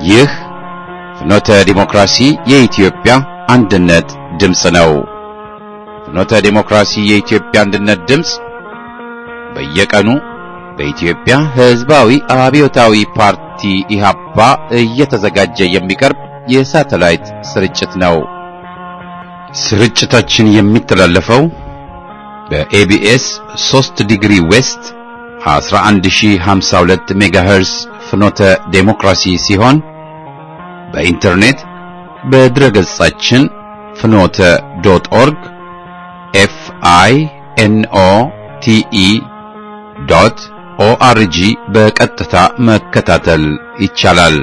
ይህ ፍኖተ ዲሞክራሲ የኢትዮጵያ አንድነት ድምጽ ነው። ፍኖተ ዲሞክራሲ የኢትዮጵያ አንድነት ድምጽ በየቀኑ በኢትዮጵያ ሕዝባዊ አብዮታዊ ፓርቲ ኢህአፓ እየተዘጋጀ የሚቀርብ የሳተላይት ስርጭት ነው። ስርጭታችን የሚተላለፈው በኤቢኤስ 3 ዲግሪ ዌስት 11052 ሜጋሄርዝ ፍኖተ ዴሞክራሲ ሲሆን በኢንተርኔት በድረገጻችን fnote.org FINOTE.ORG በቀጥታ መከታተል ይቻላል።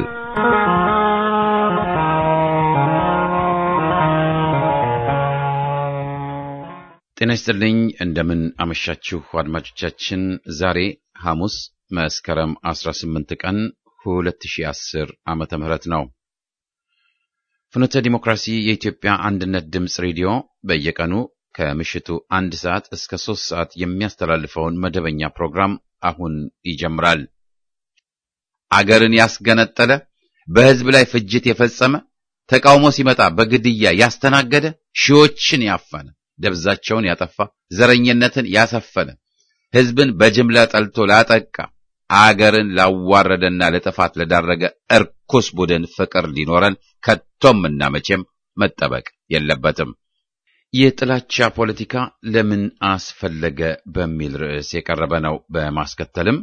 ጤና ይስጥልኝ። እንደምን አመሻችሁ አድማጮቻችን። ዛሬ ሐሙስ መስከረም 18 ቀን 2010 ዓመተ ምህረት ነው። ፍኖተ ዲሞክራሲ የኢትዮጵያ አንድነት ድምጽ ሬዲዮ በየቀኑ ከምሽቱ 1 ሰዓት እስከ 3 ሰዓት የሚያስተላልፈውን መደበኛ ፕሮግራም አሁን ይጀምራል። አገርን ያስገነጠለ፣ በሕዝብ ላይ ፍጅት የፈጸመ፣ ተቃውሞ ሲመጣ በግድያ ያስተናገደ፣ ሺዎችን ያፈነ፣ ደብዛቸውን ያጠፋ፣ ዘረኝነትን ያሰፈነ፣ ሕዝብን በጅምላ ጠልቶ ላጠቃ፣ አገርን ላዋረደና ለጥፋት ለዳረገ እርኩስ ቡድን ፍቅር ሊኖረን ከቶምና መቼም መጠበቅ የለበትም። የጥላቻ ፖለቲካ ለምን አስፈለገ በሚል ርዕስ የቀረበ ነው። በማስከተልም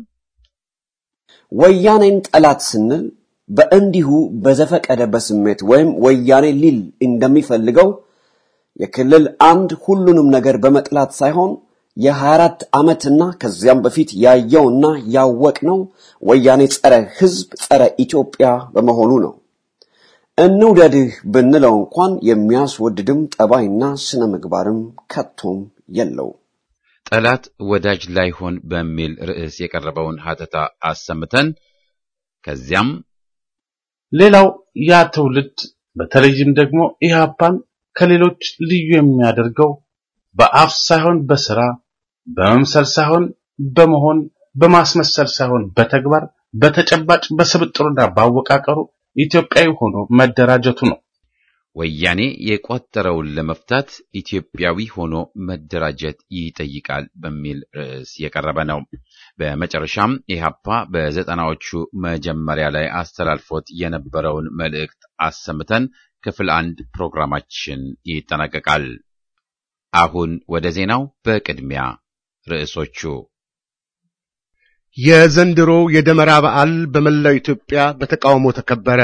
ወያኔን ጠላት ስንል በእንዲሁ በዘፈቀደ በስሜት ወይም ወያኔ ሊል እንደሚፈልገው የክልል አንድ ሁሉንም ነገር በመጥላት ሳይሆን የ24 ዓመትና ከዚያም በፊት ያየውና ያወቅነው ወያኔ ጸረ ሕዝብ ጸረ ኢትዮጵያ በመሆኑ ነው። እንውደድህ ብንለው እንኳን የሚያስወድድም ጠባይና ስነ ምግባርም ከቶም የለው። ጠላት ወዳጅ ላይሆን በሚል ርዕስ የቀረበውን ሀተታ አሰምተን ከዚያም ሌላው ያ ትውልድ በተለይም ደግሞ ኢህአፓን ከሌሎች ልዩ የሚያደርገው በአፍ ሳይሆን በስራ፣ በመምሰል ሳይሆን በመሆን፣ በማስመሰል ሳይሆን በተግባር፣ በተጨባጭ በስብጥሩና ባወቃቀሩ ኢትዮጵያዊ ሆኖ መደራጀቱ ነው። ወያኔ የቋጠረውን ለመፍታት ኢትዮጵያዊ ሆኖ መደራጀት ይጠይቃል በሚል ርዕስ የቀረበ ነው። በመጨረሻም ኢህአፓ በ90ዎቹ መጀመሪያ ላይ አስተላልፎት የነበረውን መልእክት አሰምተን ክፍል 1 ፕሮግራማችን ይጠናቀቃል። አሁን ወደ ዜናው። በቅድሚያ ርዕሶቹ። የዘንድሮ የደመራ በዓል በመላው ኢትዮጵያ በተቃውሞ ተከበረ።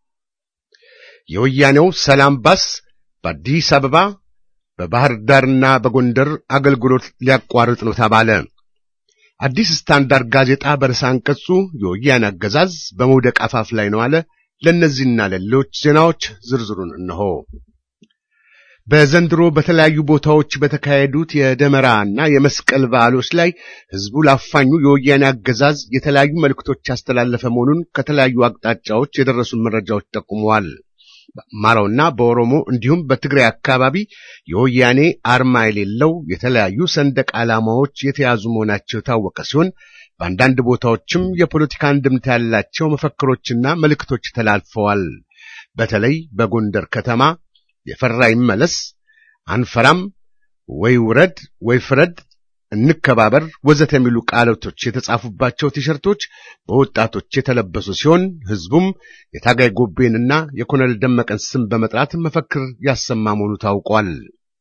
የወያኔው ሰላም ባስ በአዲስ አበባ፣ በባህር ዳርና በጎንደር አገልግሎት ሊያቋርጥ ነው ተባለ። አዲስ ስታንዳርድ ጋዜጣ በርዕሰ አንቀጹ የወያኔ አገዛዝ በመውደቅ አፋፍ ላይ ነው አለ። ለነዚህና ለሌሎች ዜናዎች ዝርዝሩን እነሆ። በዘንድሮ በተለያዩ ቦታዎች በተካሄዱት የደመራና የመስቀል በዓሎች ላይ ህዝቡ ላፋኙ የወያኔ አገዛዝ የተለያዩ መልእክቶች ያስተላለፈ መሆኑን ከተለያዩ አቅጣጫዎች የደረሱ መረጃዎች ጠቁመዋል። በአማራውና በኦሮሞ እንዲሁም በትግራይ አካባቢ የወያኔ አርማ የሌለው የተለያዩ ሰንደቅ ዓላማዎች የተያዙ መሆናቸው የታወቀ ሲሆን በአንዳንድ ቦታዎችም የፖለቲካ እንድምታ ያላቸው መፈክሮችና መልእክቶች ተላልፈዋል። በተለይ በጎንደር ከተማ የፈራ ይመለስ፣ አንፈራም፣ ወይ ውረድ ወይ ፍረድ፣ እንከባበር ወዘተ የሚሉ ቃላቶች የተጻፉባቸው ቲሸርቶች በወጣቶች የተለበሱ ሲሆን ህዝቡም የታጋይ ጎቤንና የኮሎኔል ደመቀን ስም በመጥራት መፈክር ያሰማ መሆኑ ታውቋል።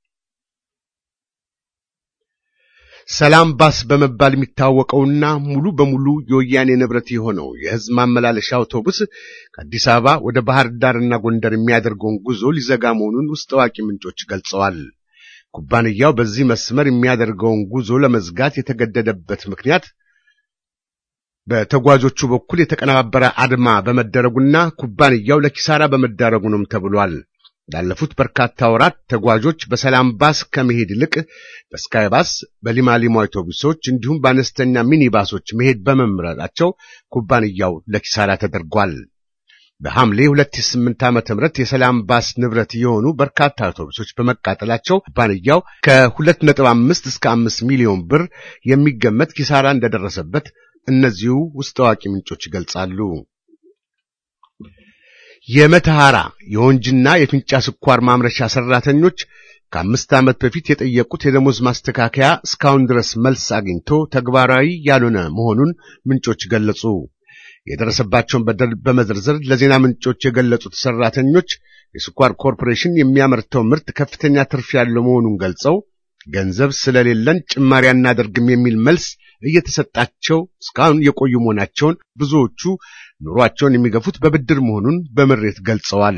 ሰላም ባስ በመባል የሚታወቀውና ሙሉ በሙሉ የወያኔ ንብረት የሆነው የህዝብ ማመላለሻ አውቶቡስ ከአዲስ አበባ ወደ ባህር ዳርና ጎንደር የሚያደርገውን ጉዞ ሊዘጋ መሆኑን ውስጥ አዋቂ ምንጮች ገልጸዋል። ኩባንያው በዚህ መስመር የሚያደርገውን ጉዞ ለመዝጋት የተገደደበት ምክንያት በተጓዦቹ በኩል የተቀነባበረ አድማ በመደረጉና ኩባንያው ለኪሳራ በመዳረጉ ነው ተብሏል። ላለፉት በርካታ ወራት ተጓዦች በሰላም ባስ ከመሄድ ይልቅ በስካይ ባስ፣ በሊማሊሞ አውቶቡሶች እንዲሁም በአነስተኛ ሚኒባሶች መሄድ በመምረጣቸው ኩባንያው ለኪሳራ ተደርጓል። በሐምሌ 2008 ዓ.ም የሰላም ባስ ንብረት የሆኑ በርካታ አውቶቡሶች በመቃጠላቸው ኩባንያው ከ2.5 እስከ 5 ሚሊዮን ብር የሚገመት ኪሳራ እንደደረሰበት እነዚሁ ውስጥ አዋቂ ምንጮች ይገልጻሉ። የመተሐራ የወንጅና የፍንጫ ስኳር ማምረቻ ሰራተኞች ከ5 ዓመት በፊት የጠየቁት የደሞዝ ማስተካከያ እስካሁን ድረስ መልስ አግኝቶ ተግባራዊ ያልሆነ መሆኑን ምንጮች ገለጹ። የደረሰባቸውን በደል በመዘርዘር ለዜና ምንጮች የገለጹት ሰራተኞች የስኳር ኮርፖሬሽን የሚያመርተው ምርት ከፍተኛ ትርፍ ያለው መሆኑን ገልጸው ገንዘብ ስለሌለን ጭማሪ አናደርግም የሚል መልስ እየተሰጣቸው እስካሁን የቆዩ መሆናቸውን፣ ብዙዎቹ ኑሯቸውን የሚገፉት በብድር መሆኑን በምሬት ገልጸዋል።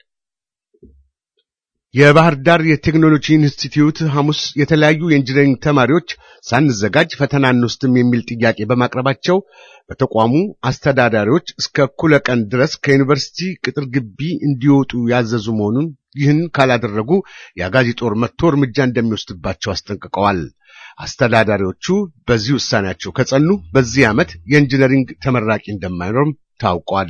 የባህር ዳር የቴክኖሎጂ ኢንስቲትዩት ሐሙስ የተለያዩ የኢንጂነሪንግ ተማሪዎች ሳንዘጋጅ ፈተና አንወስድም የሚል ጥያቄ በማቅረባቸው በተቋሙ አስተዳዳሪዎች እስከ እኩለ ቀን ድረስ ከዩኒቨርሲቲ ቅጥር ግቢ እንዲወጡ ያዘዙ መሆኑን፣ ይህን ካላደረጉ የአጋዚ ጦር መጥቶ እርምጃ እንደሚወስድባቸው አስጠንቅቀዋል። አስተዳዳሪዎቹ በዚህ ውሳኔያቸው ከጸኑ በዚህ ዓመት የኢንጂነሪንግ ተመራቂ እንደማይኖርም ታውቋል።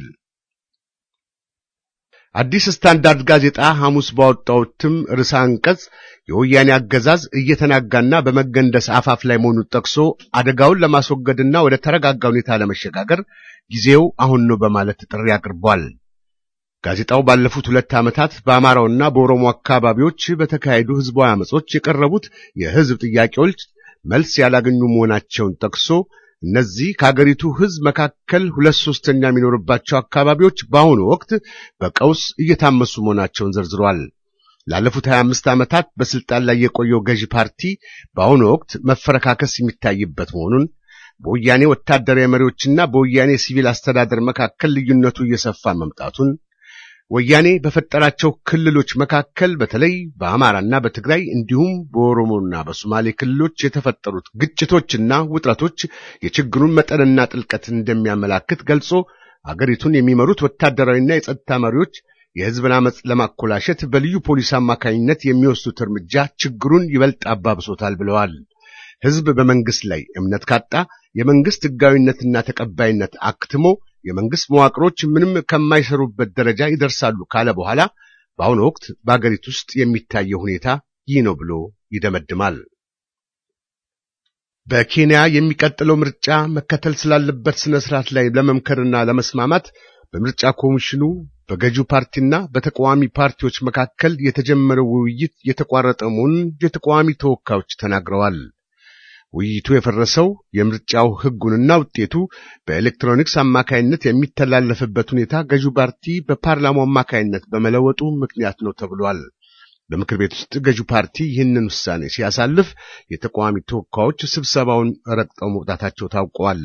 አዲስ ስታንዳርድ ጋዜጣ ሐሙስ ባወጣው እትም ርዕሰ አንቀጽ የወያኔ አገዛዝ እየተናጋና በመገንደስ አፋፍ ላይ መሆኑን ጠቅሶ አደጋውን ለማስወገድና ወደ ተረጋጋ ሁኔታ ለመሸጋገር ጊዜው አሁን ነው በማለት ጥሪ አቅርቧል። ጋዜጣው ባለፉት 2 ዓመታት በአማራውና በኦሮሞ አካባቢዎች በተካሄዱ ህዝባዊ አመጾች የቀረቡት የህዝብ ጥያቄዎች መልስ ያላገኙ መሆናቸውን ጠቅሶ እነዚህ ከሀገሪቱ ህዝብ መካከል 2/3 የሚኖርባቸው አካባቢዎች በአሁኑ ወቅት በቀውስ እየታመሱ መሆናቸውን ዘርዝሯል። ላለፉት 25 ዓመታት በስልጣን ላይ የቆየው ገዢ ፓርቲ በአሁኑ ወቅት መፈረካከስ የሚታይበት መሆኑን፣ በወያኔ ወታደራዊ መሪዎችና በወያኔ ሲቪል አስተዳደር መካከል ልዩነቱ እየሰፋ መምጣቱን፣ ወያኔ በፈጠራቸው ክልሎች መካከል በተለይ በአማራና በትግራይ እንዲሁም በኦሮሞና በሶማሌ ክልሎች የተፈጠሩት ግጭቶችና ውጥረቶች የችግሩን መጠንና ጥልቀት እንደሚያመላክት ገልጾ አገሪቱን የሚመሩት ወታደራዊና የጸጥታ መሪዎች የህዝብን አመጽ ለማኮላሸት በልዩ ፖሊስ አማካኝነት የሚወስዱት እርምጃ ችግሩን ይበልጥ አባብሶታል ብለዋል። ህዝብ በመንግስት ላይ እምነት ካጣ የመንግስት ህጋዊነትና ተቀባይነት አክትሞ የመንግስት መዋቅሮች ምንም ከማይሰሩበት ደረጃ ይደርሳሉ ካለ በኋላ በአሁኑ ወቅት በአገሪቱ ውስጥ የሚታየው ሁኔታ ይህ ነው ብሎ ይደመድማል። በኬንያ የሚቀጥለው ምርጫ መከተል ስላለበት ስነ ስርዓት ላይ ለመምከርና ለመስማማት በምርጫ ኮሚሽኑ በገዢው ፓርቲና በተቃዋሚ ፓርቲዎች መካከል የተጀመረው ውይይት የተቋረጠ መሆኑን የተቃዋሚ ተወካዮች ተናግረዋል። ውይይቱ የፈረሰው የምርጫው ህጉንና ውጤቱ በኤሌክትሮኒክስ አማካይነት የሚተላለፍበት ሁኔታ ገዢው ፓርቲ በፓርላማው አማካይነት በመለወጡ ምክንያት ነው ተብሏል። በምክር ቤት ውስጥ ገዢው ፓርቲ ይህንን ውሳኔ ሲያሳልፍ የተቃዋሚ ተወካዮች ስብሰባውን ረግጠው መውጣታቸው ታውቋል።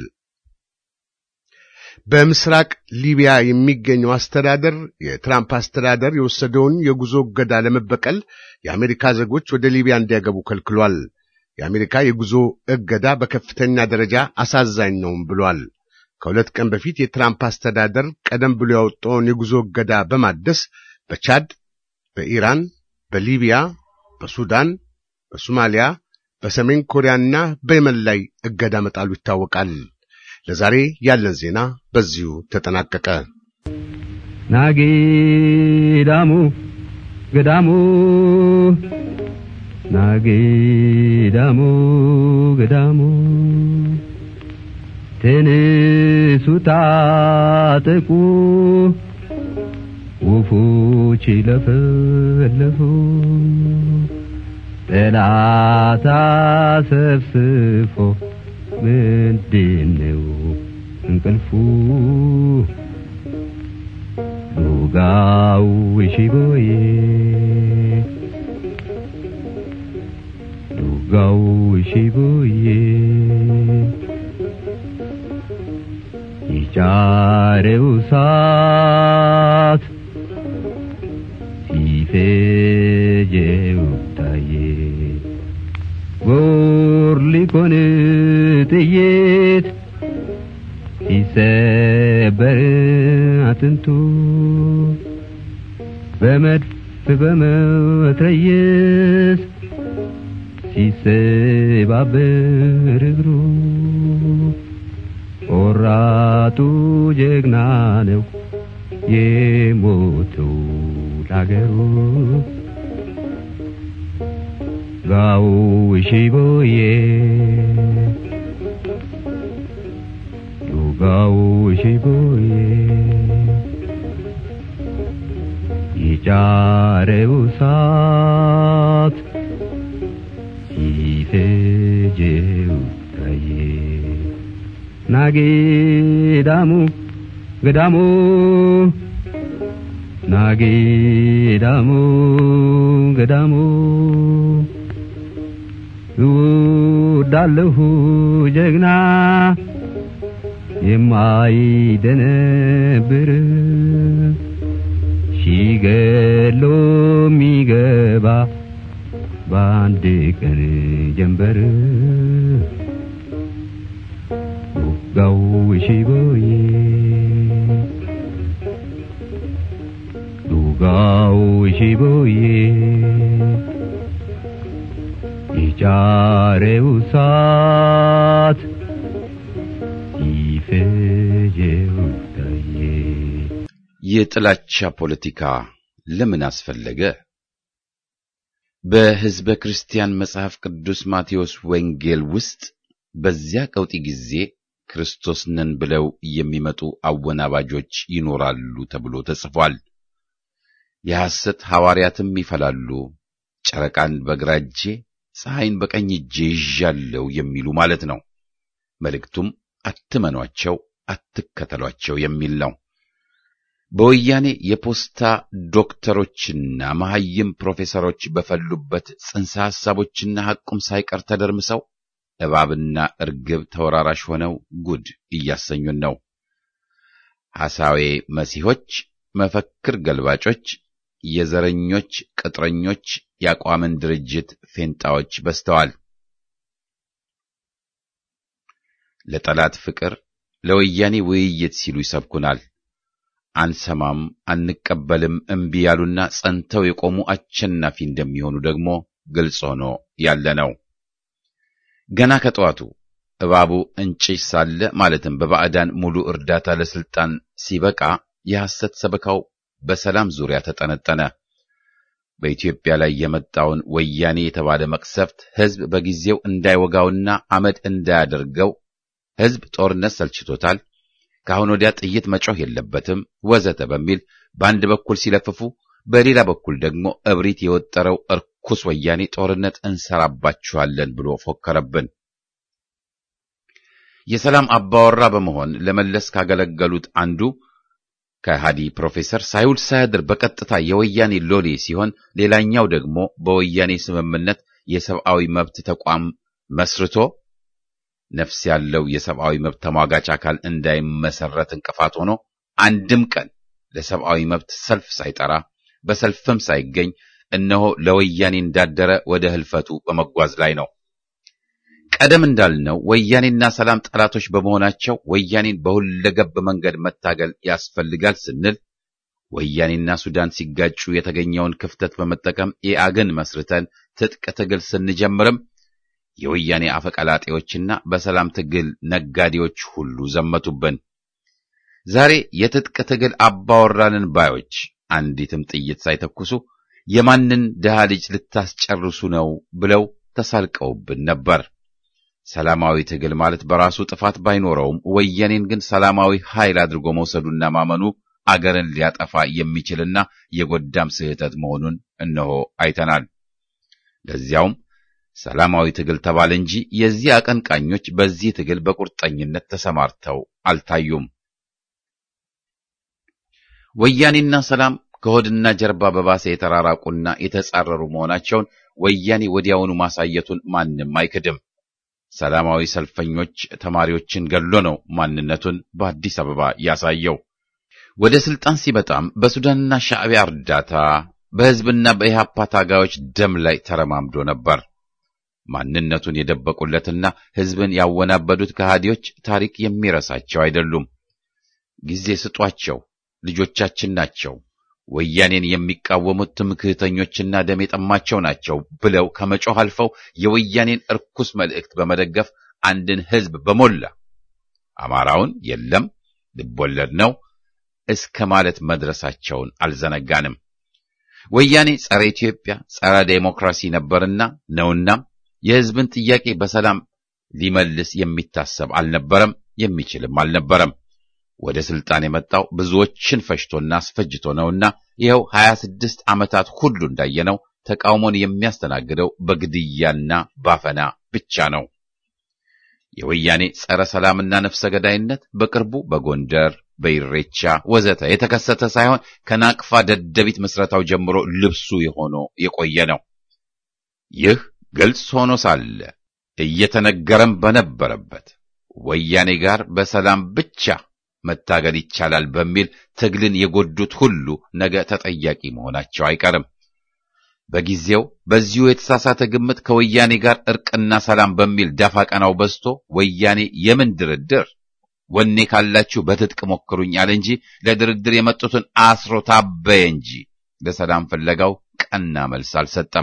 በምስራቅ ሊቢያ የሚገኘው አስተዳደር የትራምፕ አስተዳደር የወሰደውን የጉዞ እገዳ ለመበቀል የአሜሪካ ዜጎች ወደ ሊቢያ እንዲያገቡ ከልክሏል። የአሜሪካ የጉዞ እገዳ በከፍተኛ ደረጃ አሳዛኝ ነው ብሏል። ከ2 ቀን በፊት የትራምፕ አስተዳደር ቀደም ብሎ ያወጣውን የጉዞ እገዳ በማደስ በቻድ፣ በኢራን፣ በሊቢያ፣ በሱዳን፣ በሶማሊያ፣ በሰሜን ኮሪያና በየመን ላይ እገዳ መጣሉ ይታወቃል። ለዛሬ ያለን ዜና በዚሁ ተጠናቀቀ። ናጊዳሙ ገዳሙ ናጊዳሙ ገዳሙ ተነሱ ታጠቁ ወፎች ለፈለፉ ጠላት አሰብስፎ ምንድነው እንቅልፉ ሉጋው ሽቦዬ ሉጋው ሽቦዬ ይጫረው ሳት ሲፈጀው ታዬ ጎርሊኮን ጥይት ሲሰበር አጥንቱ በመድፍ በመትረየስ ሲሰባበር እግሩ ቆራጡ ጀግና ነው የሞተው ለአገሩ ጋው ሽቦዬ ሉጋው ሽቦዬ የጫረው እሳት ሲፈጀው ታየ ናጌዳሙ ገዳሙ ናጌዳሙ ገዳሙ ውዳለሁ ጀግና የማይደነብር ሲገሎ ሚገባ በአንድ ቀን ጀንበር ውጋው ሽቦዬ ውጋው ሽቦዬ የጫረው እሳት ሲፈጀው ታየ። የጥላቻ ፖለቲካ ለምን አስፈለገ? በሕዝበ ክርስቲያን መጽሐፍ ቅዱስ ማቴዎስ ወንጌል ውስጥ በዚያ ቀውጢ ጊዜ ክርስቶስ ነን ብለው የሚመጡ አወናባጆች ይኖራሉ ተብሎ ተጽፏል። የሐሰት ሐዋርያትም ይፈላሉ፣ ጨረቃን በግራ እጄ ፀሐይን በቀኝ እጄ ይዣለሁ የሚሉ ማለት ነው። መልእክቱም አትመኗቸው፣ አትከተሏቸው የሚል ነው። በወያኔ የፖስታ ዶክተሮችና መሐይም ፕሮፌሰሮች በፈሉበት ጽንሰ ሐሳቦችና ሐቁም ሳይቀር ተደርምሰው እባብና እርግብ ተወራራሽ ሆነው ጉድ እያሰኙን ነው። ሐሳዌ መሲሖች፣ መፈክር ገልባጮች፣ የዘረኞች ቅጥረኞች፣ ያቋምን ድርጅት ፌንጣዎች በስተዋል። ለጠላት ፍቅር፣ ለወያኔ ውይይት ሲሉ ይሰብኩናል። አንሰማም፣ አንቀበልም እምቢ ያሉና ጸንተው የቆሙ አሸናፊ እንደሚሆኑ ደግሞ ግልጽ ሆኖ ያለ ነው። ገና ከጠዋቱ እባቡ እንጭጭ ሳለ ማለትም በባዕዳን ሙሉ እርዳታ ለስልጣን ሲበቃ የሐሰት ሰበካው በሰላም ዙሪያ ተጠነጠነ። በኢትዮጵያ ላይ የመጣውን ወያኔ የተባለ መቅሰፍት ሕዝብ በጊዜው እንዳይወጋውና አመድ እንዳያደርገው ሕዝብ ጦርነት ሰልችቶታል፣ ከአሁን ወዲያ ጥይት መጮህ የለበትም ወዘተ በሚል በአንድ በኩል ሲለፍፉ፣ በሌላ በኩል ደግሞ እብሪት የወጠረው እርኩስ ወያኔ ጦርነት እንሰራባችኋለን ብሎ ፎከረብን። የሰላም አባወራ በመሆን ለመለስ ካገለገሉት አንዱ ከሃዲ ፕሮፌሰር ሳይውል ሳያድር በቀጥታ የወያኔ ሎሌ ሲሆን፣ ሌላኛው ደግሞ በወያኔ ስምምነት የሰብአዊ መብት ተቋም መስርቶ ነፍስ ያለው የሰብአዊ መብት ተሟጋች አካል እንዳይመሰረት እንቅፋት ሆኖ አንድም ቀን ለሰብአዊ መብት ሰልፍ ሳይጠራ በሰልፍም ሳይገኝ እነሆ ለወያኔ እንዳደረ ወደ ህልፈቱ በመጓዝ ላይ ነው። ቀደም እንዳልነው ወያኔና ሰላም ጠላቶች በመሆናቸው ወያኔን በሁለገብ መንገድ መታገል ያስፈልጋል ስንል ወያኔና ሱዳን ሲጋጩ የተገኘውን ክፍተት በመጠቀም ኢአግን መስርተን ትጥቅ ትግል ስንጀምርም የወያኔ አፈቀላጤዎችና በሰላም ትግል ነጋዴዎች ሁሉ ዘመቱብን። ዛሬ የትጥቅ ትግል አባወራንን ባዮች አንዲትም ጥይት ሳይተኩሱ የማንን ድሃ ልጅ ልታስጨርሱ ነው ብለው ተሳልቀውብን ነበር። ሰላማዊ ትግል ማለት በራሱ ጥፋት ባይኖረውም ወያኔን ግን ሰላማዊ ኃይል አድርጎ መውሰዱና ማመኑ አገርን ሊያጠፋ የሚችልና የጎዳም ስህተት መሆኑን እነሆ አይተናል። ለዚያውም ሰላማዊ ትግል ተባለ እንጂ የዚህ አቀንቃኞች በዚህ ትግል በቁርጠኝነት ተሰማርተው አልታዩም። ወያኔና ሰላም ከሆድና ጀርባ በባሰ የተራራቁና የተጻረሩ መሆናቸውን ወያኔ ወዲያውኑ ማሳየቱን ማንም አይክድም። ሰላማዊ ሰልፈኞች ተማሪዎችን ገሎ ነው ማንነቱን በአዲስ አበባ ያሳየው። ወደ ስልጣን ሲመጣም በሱዳንና ሻዕቢያ እርዳታ በሕዝብና በኢህአፓ ታጋዮች ደም ላይ ተረማምዶ ነበር። ማንነቱን የደበቁለትና ሕዝብን ያወናበዱት ከሃዲዎች ታሪክ የሚረሳቸው አይደሉም። ጊዜ ስጧቸው፣ ልጆቻችን ናቸው፣ ወያኔን የሚቃወሙት ትምክህተኞችና ደም የጠማቸው ናቸው ብለው ከመጮህ አልፈው የወያኔን እርኩስ መልእክት በመደገፍ አንድን ሕዝብ በሞላ አማራውን የለም ልቦለድ ነው እስከ ማለት መድረሳቸውን አልዘነጋንም። ወያኔ ጸረ ኢትዮጵያ፣ ጸረ ዴሞክራሲ ነበርና ነውና የሕዝብን ጥያቄ በሰላም ሊመልስ የሚታሰብ አልነበረም፣ የሚችልም አልነበረም። ወደ ስልጣን የመጣው ብዙዎችን ፈጅቶና አስፈጅቶ ነውና ይኸው 26 ዓመታት ሁሉ እንዳየነው ተቃውሞን የሚያስተናግደው በግድያና ባፈና ብቻ ነው። የወያኔ ጸረ ሰላምና ነፍሰ ገዳይነት በቅርቡ በጎንደር በኢሬቻ ወዘተ የተከሰተ ሳይሆን ከናቅፋ ደደቢት መስረታው ጀምሮ ልብሱ የሆነ የቆየ ነው። ይህ ግልጽ ሆኖ ሳለ እየተነገረም በነበረበት ወያኔ ጋር በሰላም ብቻ መታገል ይቻላል በሚል ትግልን የጎዱት ሁሉ ነገ ተጠያቂ መሆናቸው አይቀርም። በጊዜው በዚሁ የተሳሳተ ግምት ከወያኔ ጋር እርቅና ሰላም በሚል ዳፋ ቀናው በዝቶ ወያኔ የምን ድርድር ወኔ ካላችሁ በትጥቅ ሞክሩኝ አለ እንጂ ለድርድር የመጡትን አስሮ ታበየ እንጂ ለሰላም ፍለጋው ቀና መልስ አልሰጠም።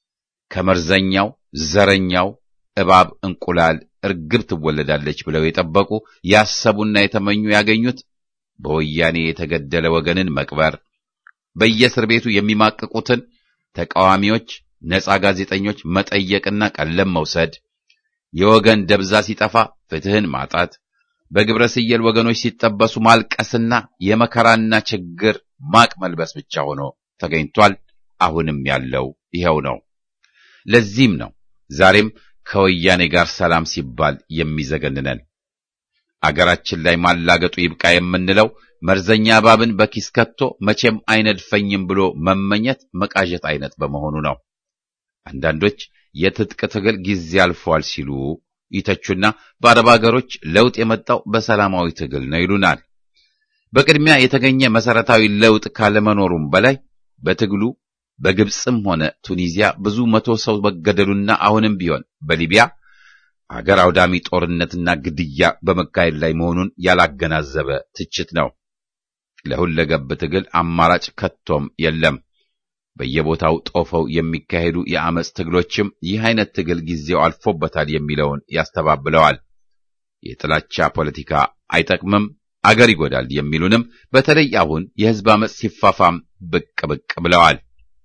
ከመርዘኛው ዘረኛው እባብ እንቁላል እርግብ ትወለዳለች ብለው የጠበቁ ያሰቡና የተመኙ ያገኙት በወያኔ የተገደለ ወገንን መቅበር፣ በየእስር ቤቱ የሚማቅቁትን ተቃዋሚዎች፣ ነፃ ጋዜጠኞች መጠየቅና ቀለም መውሰድ፣ የወገን ደብዛ ሲጠፋ ፍትህን ማጣት፣ በግብረ ስየል ወገኖች ሲጠበሱ ማልቀስና የመከራና ችግር ማቅ መልበስ ብቻ ሆኖ ተገኝቷል። አሁንም ያለው ይሄው ነው። ለዚህም ነው ዛሬም ከወያኔ ጋር ሰላም ሲባል የሚዘገንነን። አገራችን ላይ ማላገጡ ይብቃ የምንለው መርዘኛ እባብን በኪስ ከቶ መቼም አይነድፈኝም ብሎ መመኘት መቃዠት አይነት በመሆኑ ነው። አንዳንዶች የትጥቅ ትግል ጊዜ አልፏል ሲሉ ይተቹና በአረብ አገሮች ለውጥ የመጣው በሰላማዊ ትግል ነው ይሉናል። በቅድሚያ የተገኘ መሰረታዊ ለውጥ ካለመኖሩም በላይ በትግሉ በግብጽም ሆነ ቱኒዚያ ብዙ መቶ ሰው መገደሉና አሁንም ቢሆን በሊቢያ አገር አውዳሚ ጦርነትና ግድያ በመካሄድ ላይ መሆኑን ያላገናዘበ ትችት ነው። ለሁለገብ ትግል አማራጭ ከቶም የለም። በየቦታው ጦፈው የሚካሄዱ የአመጽ ትግሎችም ይህ አይነት ትግል ጊዜው አልፎበታል የሚለውን ያስተባብለዋል። የጥላቻ ፖለቲካ አይጠቅምም፣ አገር ይጎዳል የሚሉንም በተለይ አሁን የህዝብ አመጽ ሲፋፋም ብቅ ብለዋል።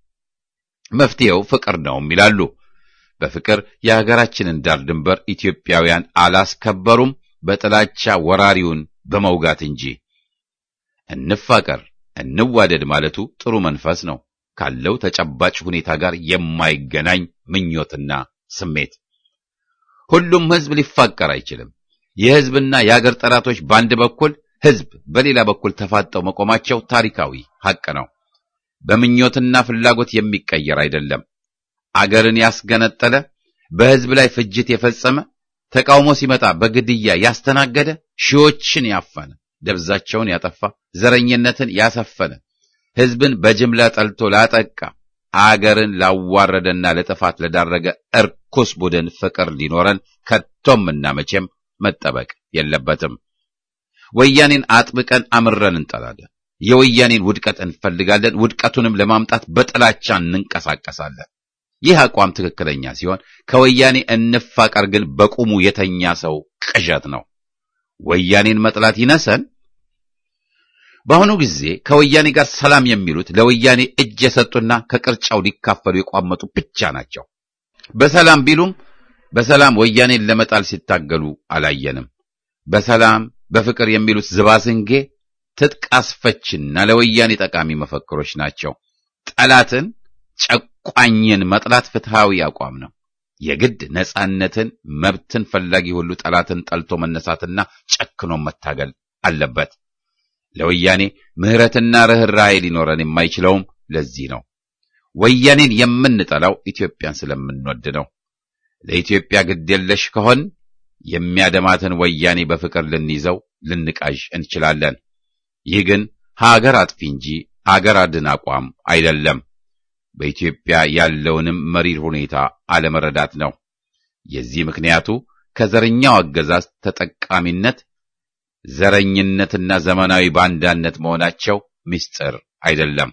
መፍትሄው ፍቅር ነው ይላሉ። በፍቅር የሀገራችንን ዳር ድንበር ኢትዮጵያውያን አላስከበሩም፣ በጥላቻ ወራሪውን በመውጋት እንጂ። እንፋቀር እንዋደድ ማለቱ ጥሩ መንፈስ ነው፣ ካለው ተጨባጭ ሁኔታ ጋር የማይገናኝ ምኞትና ስሜት። ሁሉም ህዝብ ሊፋቀር አይችልም። የህዝብና የሀገር ጠላቶች በአንድ በኩል፣ ህዝብ በሌላ በኩል ተፋጠው መቆማቸው ታሪካዊ ሐቅ ነው። በምኞትና ፍላጎት የሚቀየር አይደለም። አገርን ያስገነጠለ፣ በህዝብ ላይ ፍጅት የፈጸመ፣ ተቃውሞ ሲመጣ በግድያ ያስተናገደ፣ ሺዎችን ያፈነ፣ ደብዛቸውን ያጠፋ፣ ዘረኝነትን ያሰፈነ፣ ህዝብን በጅምላ ጠልቶ ላጠቃ፣ አገርን ላዋረደና ለጥፋት ለዳረገ እርኩስ ቡድን ፍቅር ሊኖረን ከቶምና መቼም መጠበቅ የለበትም። ወያኔን አጥብቀን አምረን እንጠላለን። የወያኔን ውድቀት እንፈልጋለን። ውድቀቱንም ለማምጣት በጥላቻ እንንቀሳቀሳለን። ይህ አቋም ትክክለኛ ሲሆን ከወያኔ እንፋቀር ግን በቁሙ የተኛ ሰው ቅዠት ነው። ወያኔን መጥላት ይነሰን። በአሁኑ ጊዜ ከወያኔ ጋር ሰላም የሚሉት ለወያኔ እጅ የሰጡና ከቅርጫው ሊካፈሉ የቋመጡ ብቻ ናቸው። በሰላም ቢሉም በሰላም ወያኔን ለመጣል ሲታገሉ አላየንም። በሰላም በፍቅር የሚሉት ዝባዝንጌ ትጥቅ አስፈችና ለወያኔ ጠቃሚ መፈክሮች ናቸው። ጠላትን ጨቋኝን መጥላት ፍትሃዊ አቋም ነው። የግድ ነጻነትን መብትን ፈላጊ ሁሉ ጠላትን ጠልቶ መነሳትና ጨክኖ መታገል አለበት። ለወያኔ ምህረትና ርህራሄ ሊኖረን የማይችለውም ለዚህ ነው። ወያኔን የምንጠላው ኢትዮጵያን ስለምንወድ ነው። ለኢትዮጵያ ግድ የለሽ ከሆን የሚያደማትን ወያኔ በፍቅር ልንይዘው ልንቃዥ እንችላለን። ይህ ግን ሀገር አጥፊ እንጂ ሀገር አድን አቋም አይደለም። በኢትዮጵያ ያለውንም መሪር ሁኔታ አለመረዳት ነው። የዚህ ምክንያቱ ከዘረኛው አገዛዝ ተጠቃሚነት፣ ዘረኝነትና ዘመናዊ ባንዳነት መሆናቸው ምስጢር አይደለም።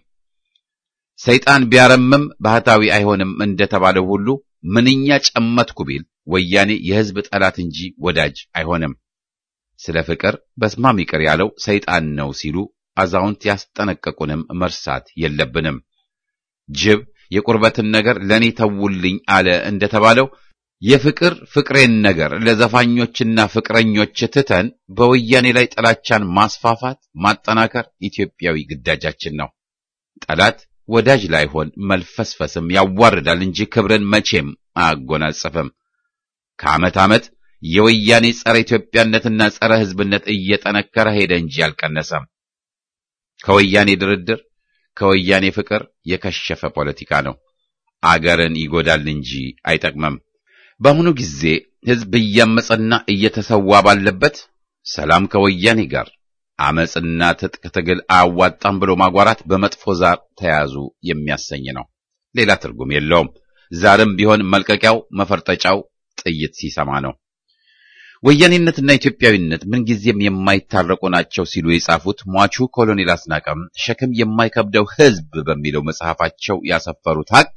ሰይጣን ቢያረምም ባህታዊ አይሆንም እንደተባለው ሁሉ ምንኛ ጨመትኩ ቢል ወያኔ የህዝብ ጠላት እንጂ ወዳጅ አይሆንም። ስለ ፍቅር በስማም ይቅር ያለው ሰይጣን ነው ሲሉ አዛውንት ያስጠነቀቁንም መርሳት የለብንም። ጅብ የቁርበትን ነገር ለኔ ተውልኝ አለ እንደተባለው የፍቅር ፍቅሬን ነገር ለዘፋኞችና ፍቅረኞች ትተን በወያኔ ላይ ጥላቻን ማስፋፋት ማጠናከር ኢትዮጵያዊ ግዳጃችን ነው። ጠላት ወዳጅ ላይሆን መልፈስፈስም ያዋርዳል እንጂ ክብርን መቼም አያጎናጽፍም። ከዓመት ዓመት የወያኔ ጸረ ኢትዮጵያነትና ጸረ ሕዝብነት እየጠነከረ ሄደ እንጂ አልቀነሰም። ከወያኔ ድርድር፣ ከወያኔ ፍቅር የከሸፈ ፖለቲካ ነው። አገርን ይጎዳል እንጂ አይጠቅምም። በአሁኑ ጊዜ ሕዝብ እያመጸና እየተሰዋ ባለበት ሰላም ከወያኔ ጋር አመጽና ትጥቅ ትግል አያዋጣም ብሎ ማጓራት በመጥፎ ዛር ተያዙ የሚያሰኝ ነው። ሌላ ትርጉም የለውም። ዛርም ቢሆን መልቀቂያው መፈርጠጫው ጥይት ሲሰማ ነው። ወያኔነትና ኢትዮጵያዊነት ምንጊዜም የማይታረቁ ናቸው ሲሉ የጻፉት ሟቹ ኮሎኔል አስናቀም ሸክም የማይከብደው ሕዝብ በሚለው መጽሐፋቸው ያሰፈሩት ሐቅ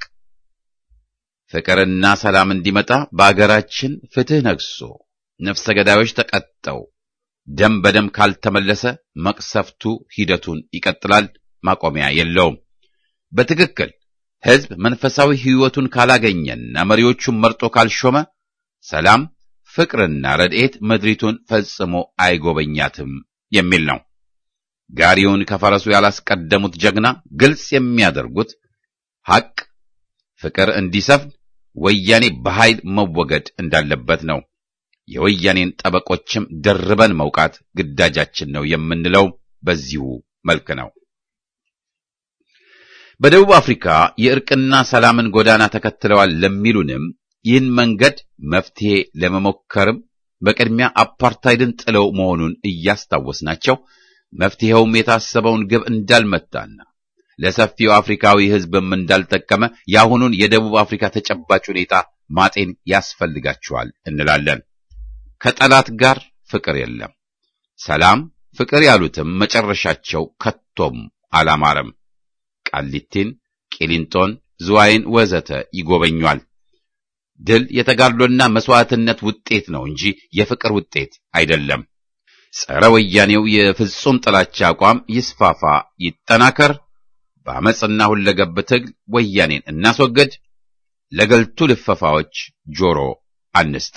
ፍቅርና ሰላም እንዲመጣ በአገራችን ፍትህ ነግሶ ነፍሰ ገዳዮች ተቀጠው ደም በደም ካልተመለሰ መቅሰፍቱ ሂደቱን ይቀጥላል፣ ማቆሚያ የለውም። በትክክል ሕዝብ መንፈሳዊ ሕይወቱን ካላገኘና መሪዎቹን መርጦ ካልሾመ ሰላም፣ ፍቅርና ረድኤት ምድሪቱን ፈጽሞ አይጎበኛትም የሚል ነው። ጋሪውን ከፈረሱ ያላስቀደሙት ጀግና ግልጽ የሚያደርጉት ሐቅ ፍቅር እንዲሰፍን ወያኔ በኃይል መወገድ እንዳለበት ነው። የወያኔን ጠበቆችም ደርበን መውቃት ግዳጃችን ነው የምንለው በዚሁ መልክ ነው። በደቡብ አፍሪካ የእርቅና ሰላምን ጎዳና ተከትለዋል ለሚሉንም ይህን መንገድ መፍትሄ ለመሞከርም በቅድሚያ አፓርታይድን ጥለው መሆኑን እያስታወስናቸው መፍትሄውም የታሰበውን ግብ እንዳልመታና ለሰፊው አፍሪካዊ ሕዝብም እንዳልጠቀመ የአሁኑን የደቡብ አፍሪካ ተጨባጭ ሁኔታ ማጤን ያስፈልጋቸዋል እንላለን። ከጠላት ጋር ፍቅር የለም። ሰላም፣ ፍቅር ያሉትም መጨረሻቸው ከቶም አላማረም። ቃሊቲን፣ ቂሊንጦን፣ ዝዋይን ወዘተ ይጎበኛል። ድል የተጋድሎና መስዋዕትነት ውጤት ነው እንጂ የፍቅር ውጤት አይደለም። ጸረ ወያኔው የፍጹም ጥላቻ አቋም ይስፋፋ፣ ይጠናከር። በአመጽና ሁለገብ ትግል ወያኔን እናስወግድ። ለገልቱ ልፈፋዎች ጆሮ አንስጥ።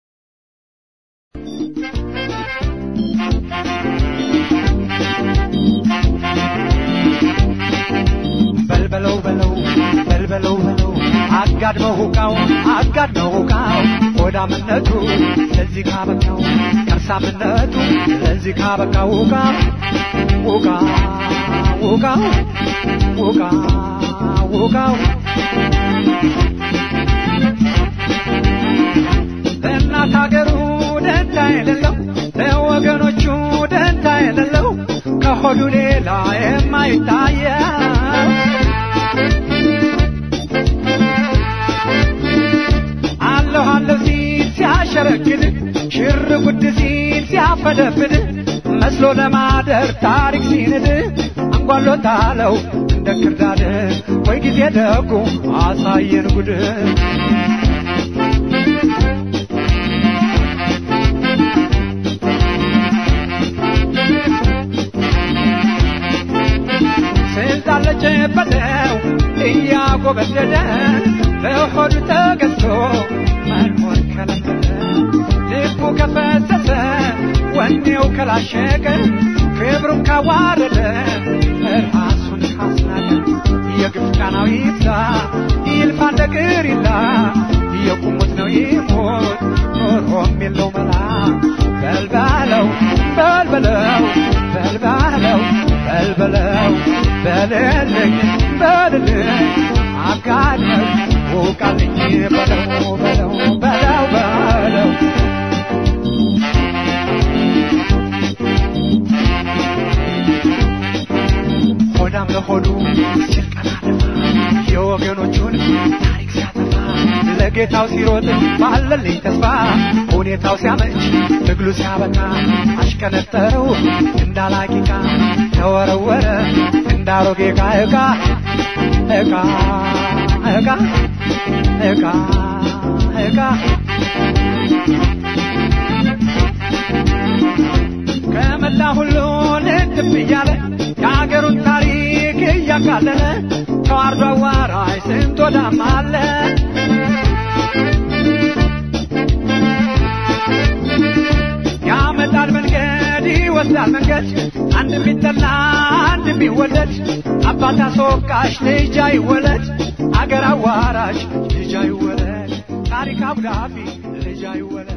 በልበለው በልበለው አጋድመው ሁቃው ሆዳምነቱ ለዚህ ካበቃው ከርሳምነቱ ለዚህ ካበቃው ሁቃው ለእናት አገሩ ደንታ የሌለው ለወገኖቹ ደንታ የሌለው ከሆዱ ሌላ የማይታየው አለሁ ሲል ሲያሸረግድ ሽር ጉድ ሲል ሲያፈደፍድ መስሎ ለማደር ታሪክ ሲንድ አንጓሎታለው እንደ ክርዳድ ወይ ጊዜ ደጉ አሳየን ጉድ ስልጣለችበትው እያጎበደደ በሆዱ ተገዝቶ መኖር ከለመደ ልቡ ከፈሰሰ ወኔው ከላሸቀ ክብሩን ካዋረደ ራሱን ካስናቀ የግፍ ቃናው ይብዛ ይልፋ እንደ ቅሪላ የቁሙት ነው ይሞት ኖሮም የለው መላ በልበለው በልልኝ አጋድመው ውቃልኝ በለው ሆዳም ለሆዱ ሲል ቀናደፋ የወገኖቹን ታሪክ ሲያጠፋ ለጌታው ሲሮጥ ባለልኝ ተስፋ ሁኔታው ሲያመች ትግሉ ሲያበቃ አሽከነጠረው እንዳላቂቃ ተወረወረ እንዳሮጌ ዕቃ ከመላ ሁሉ ልትብ እያለ የአገሩን ታሪክ እያቃለለ ተዋርዶ አዋራይ ስንት ወዳም አለ ያመጣል መንገድ ይወስዳል መንገድ አንድ ቢጠላ አንድ ቢወለድ አባት አስወቃሽ ልጅ አይወለድ አገር አዋራሽ ልጅ አይወለድ ታሪክ አብዳፊ ልጅ አይወለድ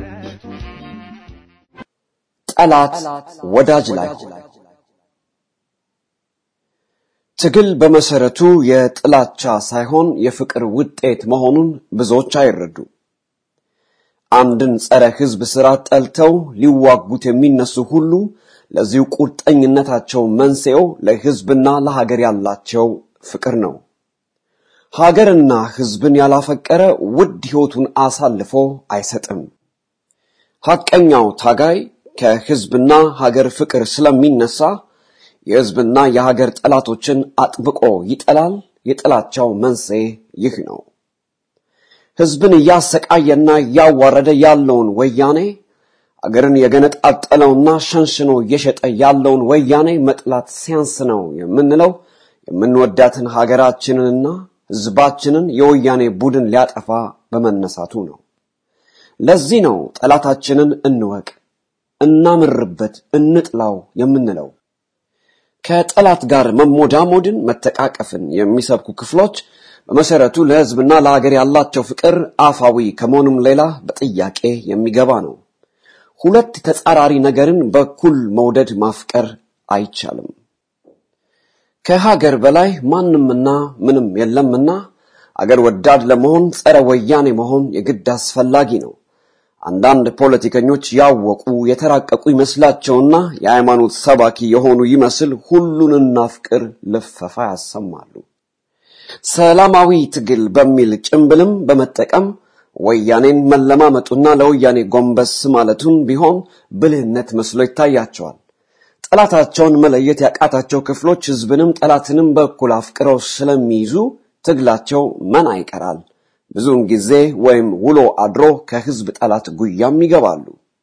ጠላት ወዳጅ ላይ ትግል በመሰረቱ የጥላቻ ሳይሆን የፍቅር ውጤት መሆኑን ብዙዎች አይረዱ። አንድን ጸረ ህዝብ ስራ ጠልተው ሊዋጉት የሚነሱ ሁሉ ለዚሁ ቁርጠኝነታቸው መንስኤው ለህዝብና ለሀገር ያላቸው ፍቅር ነው። ሀገርና ህዝብን ያላፈቀረ ውድ ህይወቱን አሳልፎ አይሰጥም። ሐቀኛው ታጋይ ከህዝብና ሀገር ፍቅር ስለሚነሳ የህዝብና የሀገር ጠላቶችን አጥብቆ ይጠላል። የጥላቻው መንስኤ ይህ ነው። ህዝብን ያሰቃየና ያዋረደ ያለውን ወያኔ አገርን የገነጣጠለውና ሸንሽኖ የሸጠ ያለውን ወያኔ መጥላት ሲያንስ ነው የምንለው የምንወዳትን ሀገራችንንና ህዝባችንን የወያኔ ቡድን ሊያጠፋ በመነሳቱ ነው። ለዚህ ነው ጠላታችንን እንወቅ፣ እናምርበት፣ እንጥላው የምንለው። ከጠላት ጋር መሞዳሞድን መተቃቀፍን የሚሰብኩ ክፍሎች በመሰረቱ ለህዝብና ለሀገር ያላቸው ፍቅር አፋዊ ከመሆኑም ሌላ በጥያቄ የሚገባ ነው። ሁለት ተጻራሪ ነገርን በኩል መውደድ ማፍቀር አይቻልም። ከሀገር በላይ ማንምና ምንም የለምና አገር ወዳድ ለመሆን ጸረ ወያኔ መሆን የግድ አስፈላጊ ነው። አንዳንድ ፖለቲከኞች ያወቁ የተራቀቁ ይመስላቸውና የሃይማኖት ሰባኪ የሆኑ ይመስል ሁሉን እናፍቅር ልፈፋ ያሰማሉ። ሰላማዊ ትግል በሚል ጭምብልም በመጠቀም ወያኔን መለማመጡና ለወያኔ ጎንበስ ማለቱን ቢሆን ብልህነት መስሎ ይታያቸዋል። ጠላታቸውን መለየት ያቃታቸው ክፍሎች ህዝብንም ጠላትንም በኩል አፍቅረው ስለሚይዙ ትግላቸው መና ይቀራል። ብዙውን ጊዜ ወይም ውሎ አድሮ ከህዝብ ጠላት ጉያም ይገባሉ።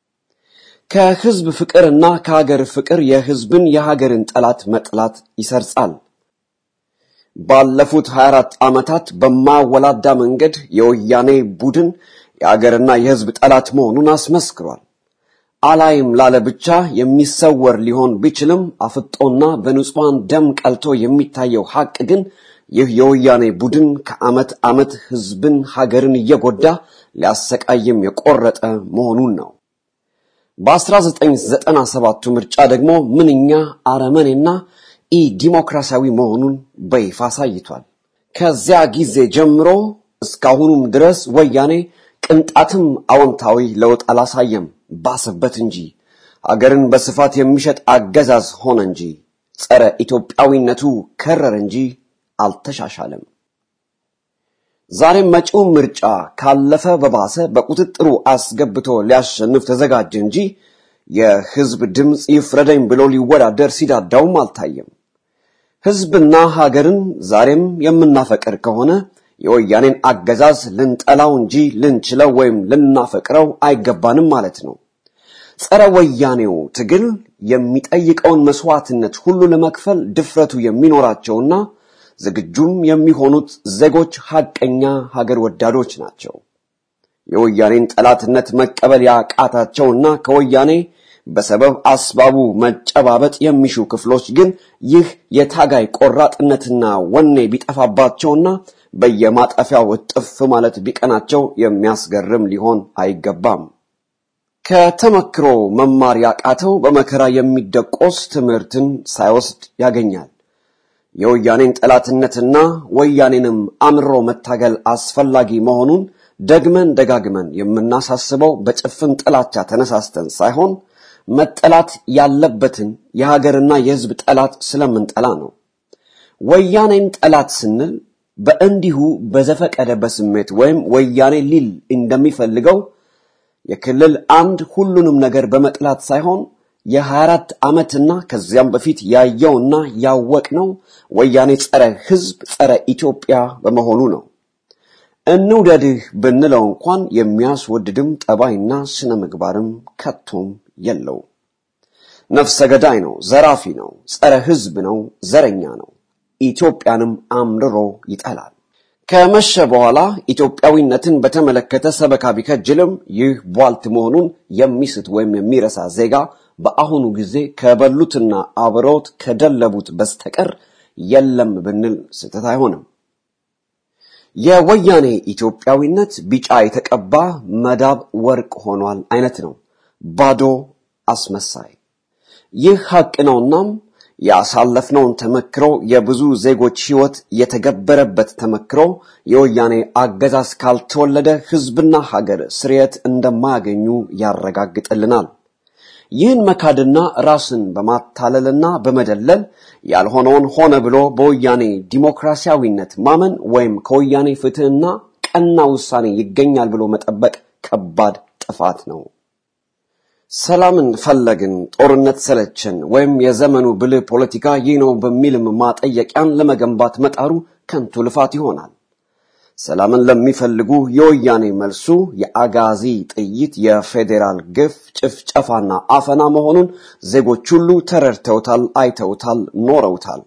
ከህዝብ ፍቅርና ከሀገር ፍቅር የህዝብን የሀገርን ጠላት መጥላት ይሰርጻል። ባለፉት 24 ዓመታት በማወላዳ መንገድ የወያኔ ቡድን የሀገርና የህዝብ ጠላት መሆኑን አስመስክሯል። አላይም ላለ ብቻ የሚሰወር ሊሆን ቢችልም አፍጦና በንጹሃን ደም ቀልቶ የሚታየው ሐቅ ግን ይህ የወያኔ ቡድን ከዓመት ዓመት ህዝብን ሀገርን እየጎዳ ሊያሰቃይም የቆረጠ መሆኑን ነው። በ1997 ምርጫ ደግሞ ምንኛ አረመኔና ዲሞክራሲያዊ መሆኑን በይፋ አሳይቷል። ከዚያ ጊዜ ጀምሮ እስካሁኑም ድረስ ወያኔ ቅንጣትም አዎንታዊ ለውጥ አላሳየም፣ ባሰበት እንጂ አገርን በስፋት የሚሸጥ አገዛዝ ሆነ እንጂ ጸረ ኢትዮጵያዊነቱ ከረረ እንጂ አልተሻሻለም። ዛሬም መጪው ምርጫ ካለፈ በባሰ በቁጥጥሩ አስገብቶ ሊያሸንፍ ተዘጋጀ እንጂ የህዝብ ድምጽ ይፍረደኝ ብሎ ሊወዳደር ሲዳዳውም አልታየም። ህዝብና ሀገርን ዛሬም የምናፈቅር ከሆነ የወያኔን አገዛዝ ልንጠላው እንጂ ልንችለው ወይም ልናፈቅረው አይገባንም ማለት ነው። ጸረ ወያኔው ትግል የሚጠይቀውን መስዋዕትነት ሁሉ ለመክፈል ድፍረቱ የሚኖራቸውና ዝግጁም የሚሆኑት ዜጎች ሐቀኛ ሀገር ወዳዶች ናቸው። የወያኔን ጠላትነት መቀበል ያቃታቸውና ከወያኔ በሰበብ አስባቡ መጨባበጥ የሚሹ ክፍሎች ግን ይህ የታጋይ ቆራጥነትና ወኔ ቢጠፋባቸውና በየማጠፊያው እጥፍ ማለት ቢቀናቸው የሚያስገርም ሊሆን አይገባም። ከተመክሮ መማር ያቃተው በመከራ የሚደቆስ ትምህርትን ሳይወስድ ያገኛል። የወያኔን ጠላትነትና ወያኔንም አምሮ መታገል አስፈላጊ መሆኑን ደግመን ደጋግመን የምናሳስበው በጭፍን ጥላቻ ተነሳስተን ሳይሆን መጠላት ያለበትን የሀገርና የህዝብ ጠላት ስለምንጠላ ነው። ወያኔን ጠላት ስንል በእንዲሁ በዘፈቀደ በስሜት ወይም ወያኔ ሊል እንደሚፈልገው የክልል አንድ ሁሉንም ነገር በመጥላት ሳይሆን የ24 ዓመትና ከዚያም በፊት ያየውና ያወቅነው ወያኔ ጸረ ህዝብ ጸረ ኢትዮጵያ በመሆኑ ነው። እንውደድህ ብንለው እንኳን የሚያስወድድም ጠባይና ስነ ምግባርም ከቶም የለው። ነፍሰ ገዳይ ነው፣ ዘራፊ ነው፣ ጸረ ህዝብ ነው፣ ዘረኛ ነው። ኢትዮጵያንም አምርሮ ይጠላል። ከመሸ በኋላ ኢትዮጵያዊነትን በተመለከተ ሰበካ ቢከጅልም ይህ ቧልት መሆኑን የሚስት ወይም የሚረሳ ዜጋ በአሁኑ ጊዜ ከበሉትና አብረውት ከደለቡት በስተቀር የለም ብንል ስህተት አይሆንም። የወያኔ ኢትዮጵያዊነት ቢጫ የተቀባ መዳብ ወርቅ ሆኗል አይነት ነው። ባዶ አስመሳይ። ይህ ሐቅ ነውናም ያሳለፍነውን ተመክሮ የብዙ ዜጎች ሕይወት የተገበረበት ተመክሮ የወያኔ አገዛዝ ካልተወለደ ሕዝብና ሀገር ስርየት እንደማያገኙ ያረጋግጥልናል። ይህን መካድና ራስን በማታለልና በመደለል ያልሆነውን ሆነ ብሎ በወያኔ ዲሞክራሲያዊነት ማመን ወይም ከወያኔ ፍትህና ቀና ውሳኔ ይገኛል ብሎ መጠበቅ ከባድ ጥፋት ነው። ሰላምን ፈለግን፣ ጦርነት ሰለቸን ወይም የዘመኑ ብልህ ፖለቲካ ይህ ነው በሚልም ማጠየቂያን ለመገንባት መጣሩ ከንቱ ልፋት ይሆናል። ሰላምን ለሚፈልጉ የወያኔ መልሱ የአጋዚ ጥይት፣ የፌዴራል ግፍ፣ ጭፍጨፋና አፈና መሆኑን ዜጎች ሁሉ ተረድተውታል፣ አይተውታል፣ ኖረውታል።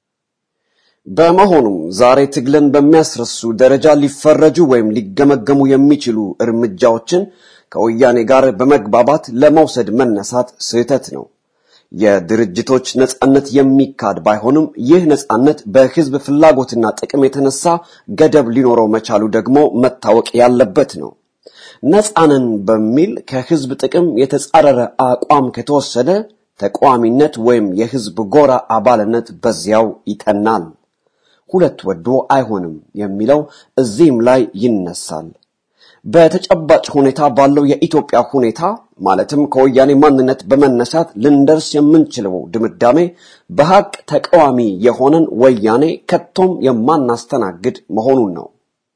በመሆኑም ዛሬ ትግልን በሚያስረሱ ደረጃ ሊፈረጁ ወይም ሊገመገሙ የሚችሉ እርምጃዎችን ከወያኔ ጋር በመግባባት ለመውሰድ መነሳት ስህተት ነው። የድርጅቶች ነጻነት የሚካድ ባይሆንም ይህ ነጻነት በህዝብ ፍላጎትና ጥቅም የተነሳ ገደብ ሊኖረው መቻሉ ደግሞ መታወቅ ያለበት ነው። ነጻነን በሚል ከህዝብ ጥቅም የተጻረረ አቋም ከተወሰደ ተቋሚነት ወይም የህዝብ ጎራ አባልነት በዚያው ይተናል። ሁለት ወዶ አይሆንም የሚለው እዚህም ላይ ይነሳል። በተጨባጭ ሁኔታ ባለው የኢትዮጵያ ሁኔታ ማለትም ከወያኔ ማንነት በመነሳት ልንደርስ የምንችለው ድምዳሜ በሐቅ ተቃዋሚ የሆነን ወያኔ ከቶም የማናስተናግድ መሆኑን ነው።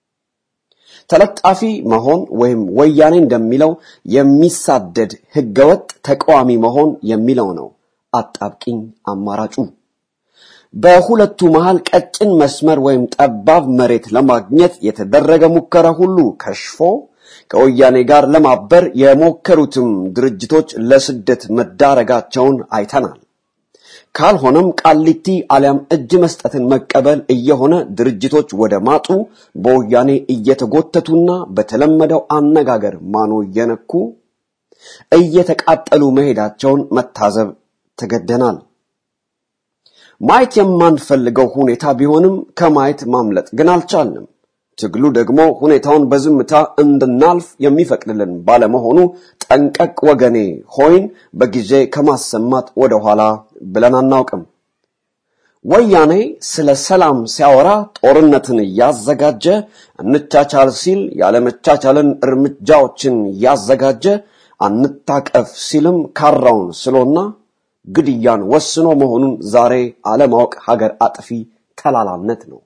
ተለጣፊ መሆን ወይም ወያኔ እንደሚለው የሚሳደድ ህገወጥ ተቃዋሚ መሆን የሚለው ነው አጣብቂኝ አማራጩ። በሁለቱ መሃል ቀጭን መስመር ወይም ጠባብ መሬት ለማግኘት የተደረገ ሙከራ ሁሉ ከሽፎ ከወያኔ ጋር ለማበር የሞከሩትም ድርጅቶች ለስደት መዳረጋቸውን አይተናል። ካልሆነም ቃሊቲ አሊያም እጅ መስጠትን መቀበል እየሆነ ድርጅቶች ወደ ማጡ በወያኔ እየተጎተቱና በተለመደው አነጋገር ማኖ እየነኩ እየተቃጠሉ መሄዳቸውን መታዘብ ተገደናል። ማየት የማንፈልገው ሁኔታ ቢሆንም ከማየት ማምለጥ ግን አልቻልንም። ትግሉ ደግሞ ሁኔታውን በዝምታ እንድናልፍ የሚፈቅድልን ባለመሆኑ ጠንቀቅ ወገኔ ሆይን በጊዜ ከማሰማት ወደ ኋላ ብለን አናውቅም። ወያኔ ስለ ሰላም ሲያወራ ጦርነትን ያዘጋጀ፣ እንቻቻል ሲል ያለመቻቻልን እርምጃዎችን ያዘጋጀ፣ አንታቀፍ ሲልም ካራውን ስሎና ግድያን ወስኖ መሆኑን ዛሬ አለማወቅ ሀገር አጥፊ ተላላነት ነው።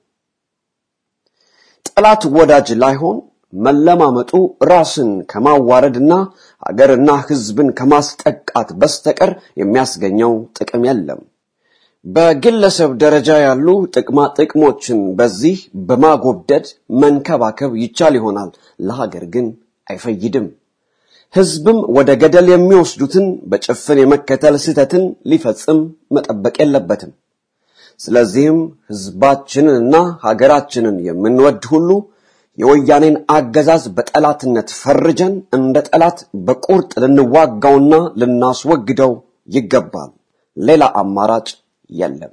ጠላት ወዳጅ ላይሆን መለማመጡ ራስን ከማዋረድና ሀገርና ህዝብን ከማስጠቃት በስተቀር የሚያስገኘው ጥቅም የለም። በግለሰብ ደረጃ ያሉ ጥቅማ ጥቅሞችን በዚህ በማጎብደድ መንከባከብ ይቻል ይሆናል፣ ለሀገር ግን አይፈይድም። ህዝብም ወደ ገደል የሚወስዱትን በጭፍን የመከተል ስህተትን ሊፈጽም መጠበቅ የለበትም። ስለዚህም ህዝባችንንና ሀገራችንን የምንወድ ሁሉ የወያኔን አገዛዝ በጠላትነት ፈርጀን እንደ ጠላት በቁርጥ ልንዋጋውና ልናስወግደው ይገባል። ሌላ አማራጭ የለም።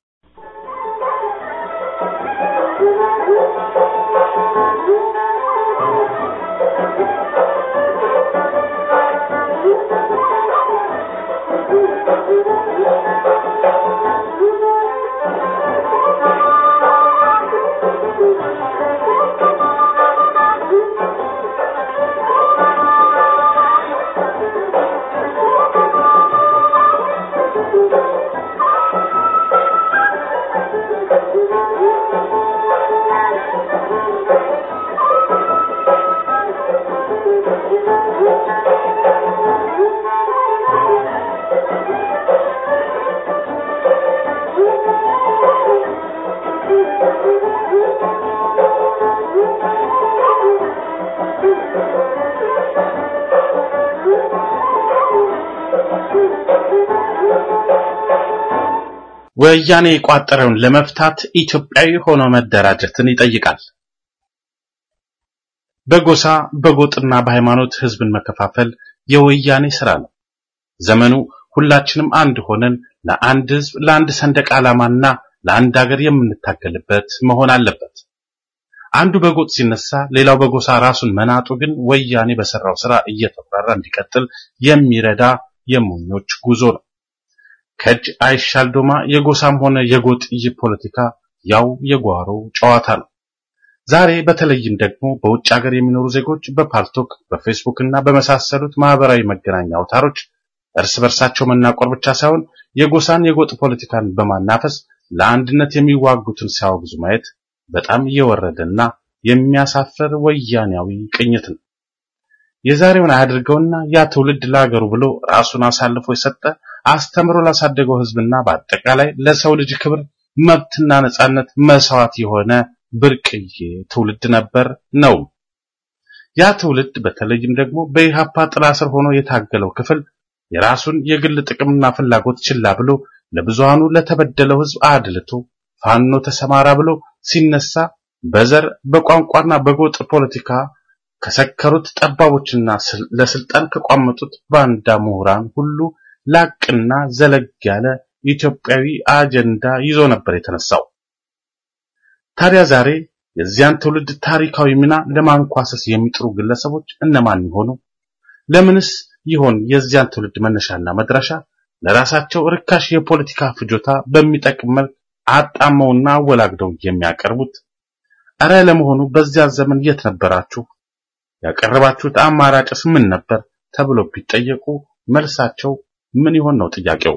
ወያኔ የቋጠረውን ለመፍታት ኢትዮጵያዊ ሆኖ መደራጀትን ይጠይቃል። በጎሳ በጎጥና በሃይማኖት ህዝብን መከፋፈል የወያኔ ስራ ነው። ዘመኑ ሁላችንም አንድ ሆነን ለአንድ ህዝብ ለአንድ ሰንደቅ ዓላማና ለአንድ ሀገር የምንታገልበት መሆን አለበት። አንዱ በጎጥ ሲነሳ ሌላው በጎሳ ራሱን መናጡ ግን ወያኔ በሰራው ስራ እየተፈራራ እንዲቀጥል የሚረዳ የሞኞች ጉዞ ነው። ከእጅ አይሻል ዶማ የጎሳም ሆነ የጎጥ ፖለቲካ ያው የጓሮ ጨዋታ ነው። ዛሬ በተለይም ደግሞ በውጭ ሀገር የሚኖሩ ዜጎች በፓልቶክ በፌስቡክ እና በመሳሰሉት ማህበራዊ መገናኛ አውታሮች እርስ በርሳቸው መናቆር ብቻ ሳይሆን የጎሳን የጎጥ ፖለቲካን በማናፈስ ለአንድነት የሚዋጉትን ሲያወግዙ ማየት በጣም የወረደና የሚያሳፍር ወያኔያዊ ቅኝት ነው። የዛሬውን አያድርገውና ያ ትውልድ ለሀገሩ ብሎ ራሱን አሳልፎ የሰጠ አስተምሮ ላሳደገው ህዝብና በአጠቃላይ ለሰው ልጅ ክብር መብትና ነጻነት መስዋዕት የሆነ ብርቅዬ ትውልድ ነበር ነው። ያ ትውልድ በተለይም ደግሞ በኢሃፓ ጥላ ስር ሆኖ የታገለው ክፍል የራሱን የግል ጥቅምና ፍላጎት ችላ ብሎ ለብዙሃኑ ለተበደለው ህዝብ አድልቶ ፋኖ ተሰማራ ብሎ ሲነሳ በዘር በቋንቋና በጎጥ ፖለቲካ ከሰከሩት ጠባቦችና ለስልጣን ከቋመጡት ባንዳ ምሁራን ሁሉ ላቅና ዘለግ ያለ ኢትዮጵያዊ አጀንዳ ይዞ ነበር የተነሳው። ታዲያ ዛሬ የዚያን ትውልድ ታሪካዊ ሚና ለማንኳሰስ የሚጥሩ ግለሰቦች እነማን ይሆኑ? ለምንስ ይሆን የዚያን ትውልድ መነሻና መድረሻ ለራሳቸው ርካሽ የፖለቲካ ፍጆታ በሚጠቅም መልክ አጣመውና አወላግደው የሚያቀርቡት? አረ ለመሆኑ በዚያ ዘመን የት ነበራችሁ? ያቀረባችሁት አማራጭስ ምን ነበር ተብሎ ቢጠየቁ መልሳቸው ምን ይሆን ነው ጥያቄው።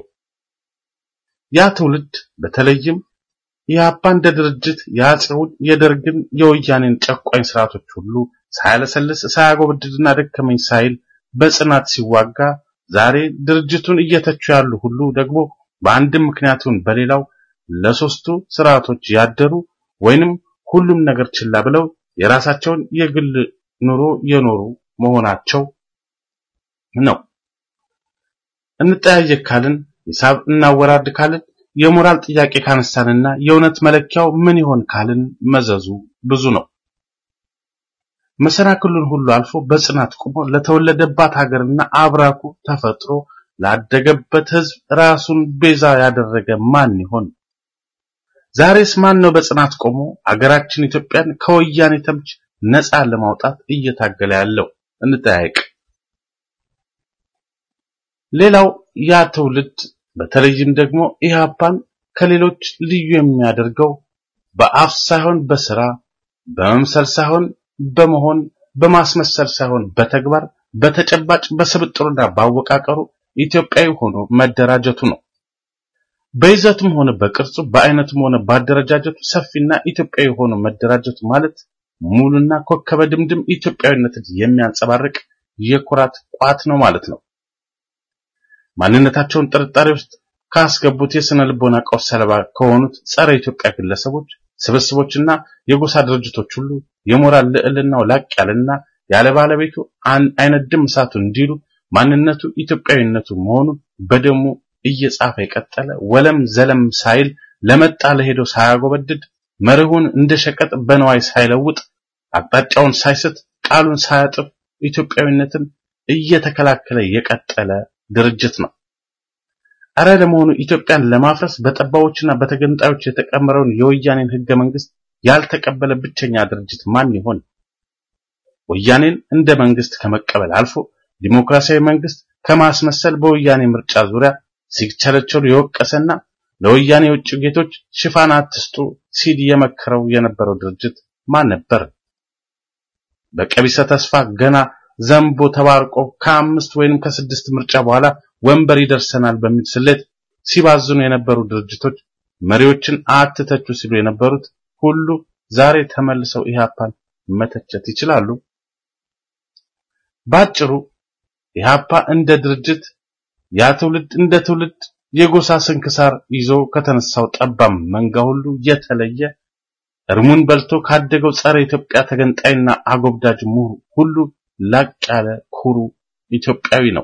ያ ትውልድ በተለይም ኢህአፓ እንደ ድርጅት የአፄውን የደርግን የወያኔን ጨቋኝ ስርዓቶች ሁሉ ሳያለሰልስ ሳያጎብድድና ደከመኝ ሳይል በጽናት ሲዋጋ ዛሬ ድርጅቱን እየተቹ ያሉ ሁሉ ደግሞ በአንድም ምክንያቱን በሌላው ለሶስቱ ስርዓቶች ያደሩ ወይንም ሁሉም ነገር ችላ ብለው የራሳቸውን የግል ኑሮ የኖሩ መሆናቸው ነው። እንጠያየቅ ካልን ሂሳብ እናወራድ ካልን የሞራል ጥያቄ ካነሳንና የእውነት መለኪያው ምን ይሆን ካልን መዘዙ ብዙ ነው። መሰናክሉን ሁሉ አልፎ በጽናት ቆሞ ለተወለደባት ሀገርና አብራኩ ተፈጥሮ ላደገበት ህዝብ ራሱን ቤዛ ያደረገ ማን ይሆን? ዛሬስ ማን ነው በጽናት ቆሞ ሀገራችን ኢትዮጵያን ከወያኔ ተምች ነፃ ለማውጣት እየታገለ ያለው? እንጠያየቅ። ሌላው ያ ትውልድ በተለይም ደግሞ ኢህአፓን ከሌሎች ልዩ የሚያደርገው በአፍ ሳይሆን በስራ በመምሰል ሳይሆን በመሆን በማስመሰል ሳይሆን በተግባር በተጨባጭ በስብጥሩና ባወቃቀሩ ኢትዮጵያዊ ሆኖ መደራጀቱ ነው። በይዘቱም ሆነ በቅርጹ በአይነቱም ሆነ ባደረጃጀቱ ሰፊና ኢትዮጵያዊ ሆኖ መደራጀቱ ማለት ሙሉና ኮከበ ድምድም ኢትዮጵያዊነትን የሚያንጸባርቅ የኩራት ቋት ነው ማለት ነው። ማንነታቸውን ጥርጣሬ ውስጥ ካስገቡት የስነ ልቦና ቀውስ ሰለባ ከሆኑት ጸረ ኢትዮጵያ ግለሰቦች ስብስቦችና የጎሳ ድርጅቶች ሁሉ የሞራል ልዕልናው ላቅ ያለና ያለ ባለቤቱ አይነድም እሳቱ እንዲሉ ማንነቱ ኢትዮጵያዊነቱ መሆኑን በደሙ እየጻፈ የቀጠለ ወለም ዘለም ሳይል ለመጣ ለሄዶ ሳያጎበድድ መርሁን እንደሸቀጥ በነዋይ ሳይለውጥ አቅጣጫውን ሳይስት ቃሉን ሳያጥፍ ኢትዮጵያዊነትን እየተከላከለ የቀጠለ ድርጅት ነው። አረ ለመሆኑ ኢትዮጵያን ለማፍረስ በጠባዎችና በተገንጣዮች የተቀመረውን የወያኔን ህገ መንግስት ያልተቀበለ ብቸኛ ድርጅት ማን ይሆን? ወያኔን እንደ መንግስት ከመቀበል አልፎ ዲሞክራሲያዊ መንግስት ከማስመሰል በወያኔ ምርጫ ዙሪያ ሲቸለቸሉ የወቀሰና ለወያኔ ውጭ ጌቶች ሽፋን አትስጡ ሲል የመከረው የነበረው ድርጅት ማን ነበር? በቀቢሰ ተስፋ ገና ዘንቦ ተባርቆ ከ5 ወይንም ከ6 ምርጫ በኋላ ወንበር ይደርሰናል በሚል ስሌት ሲባዝኑ የነበሩ ድርጅቶች መሪዎችን አትተቹ ሲሉ የነበሩት ሁሉ ዛሬ ተመልሰው ኢህአፓን መተቸት ይችላሉ? ባጭሩ ኢህአፓ እንደ ድርጅት ያ ትውልድ እንደ ትውልድ የጎሳ ስንክሳር ይዞ ከተነሳው ጠባም መንጋ ሁሉ የተለየ እርሙን በልቶ ካደገው ጸረ ኢትዮጵያ ተገንጣይና አጎብዳጅ ምሁር ሁሉ ላቅ ያለ ኩሩ ኢትዮጵያዊ ነው።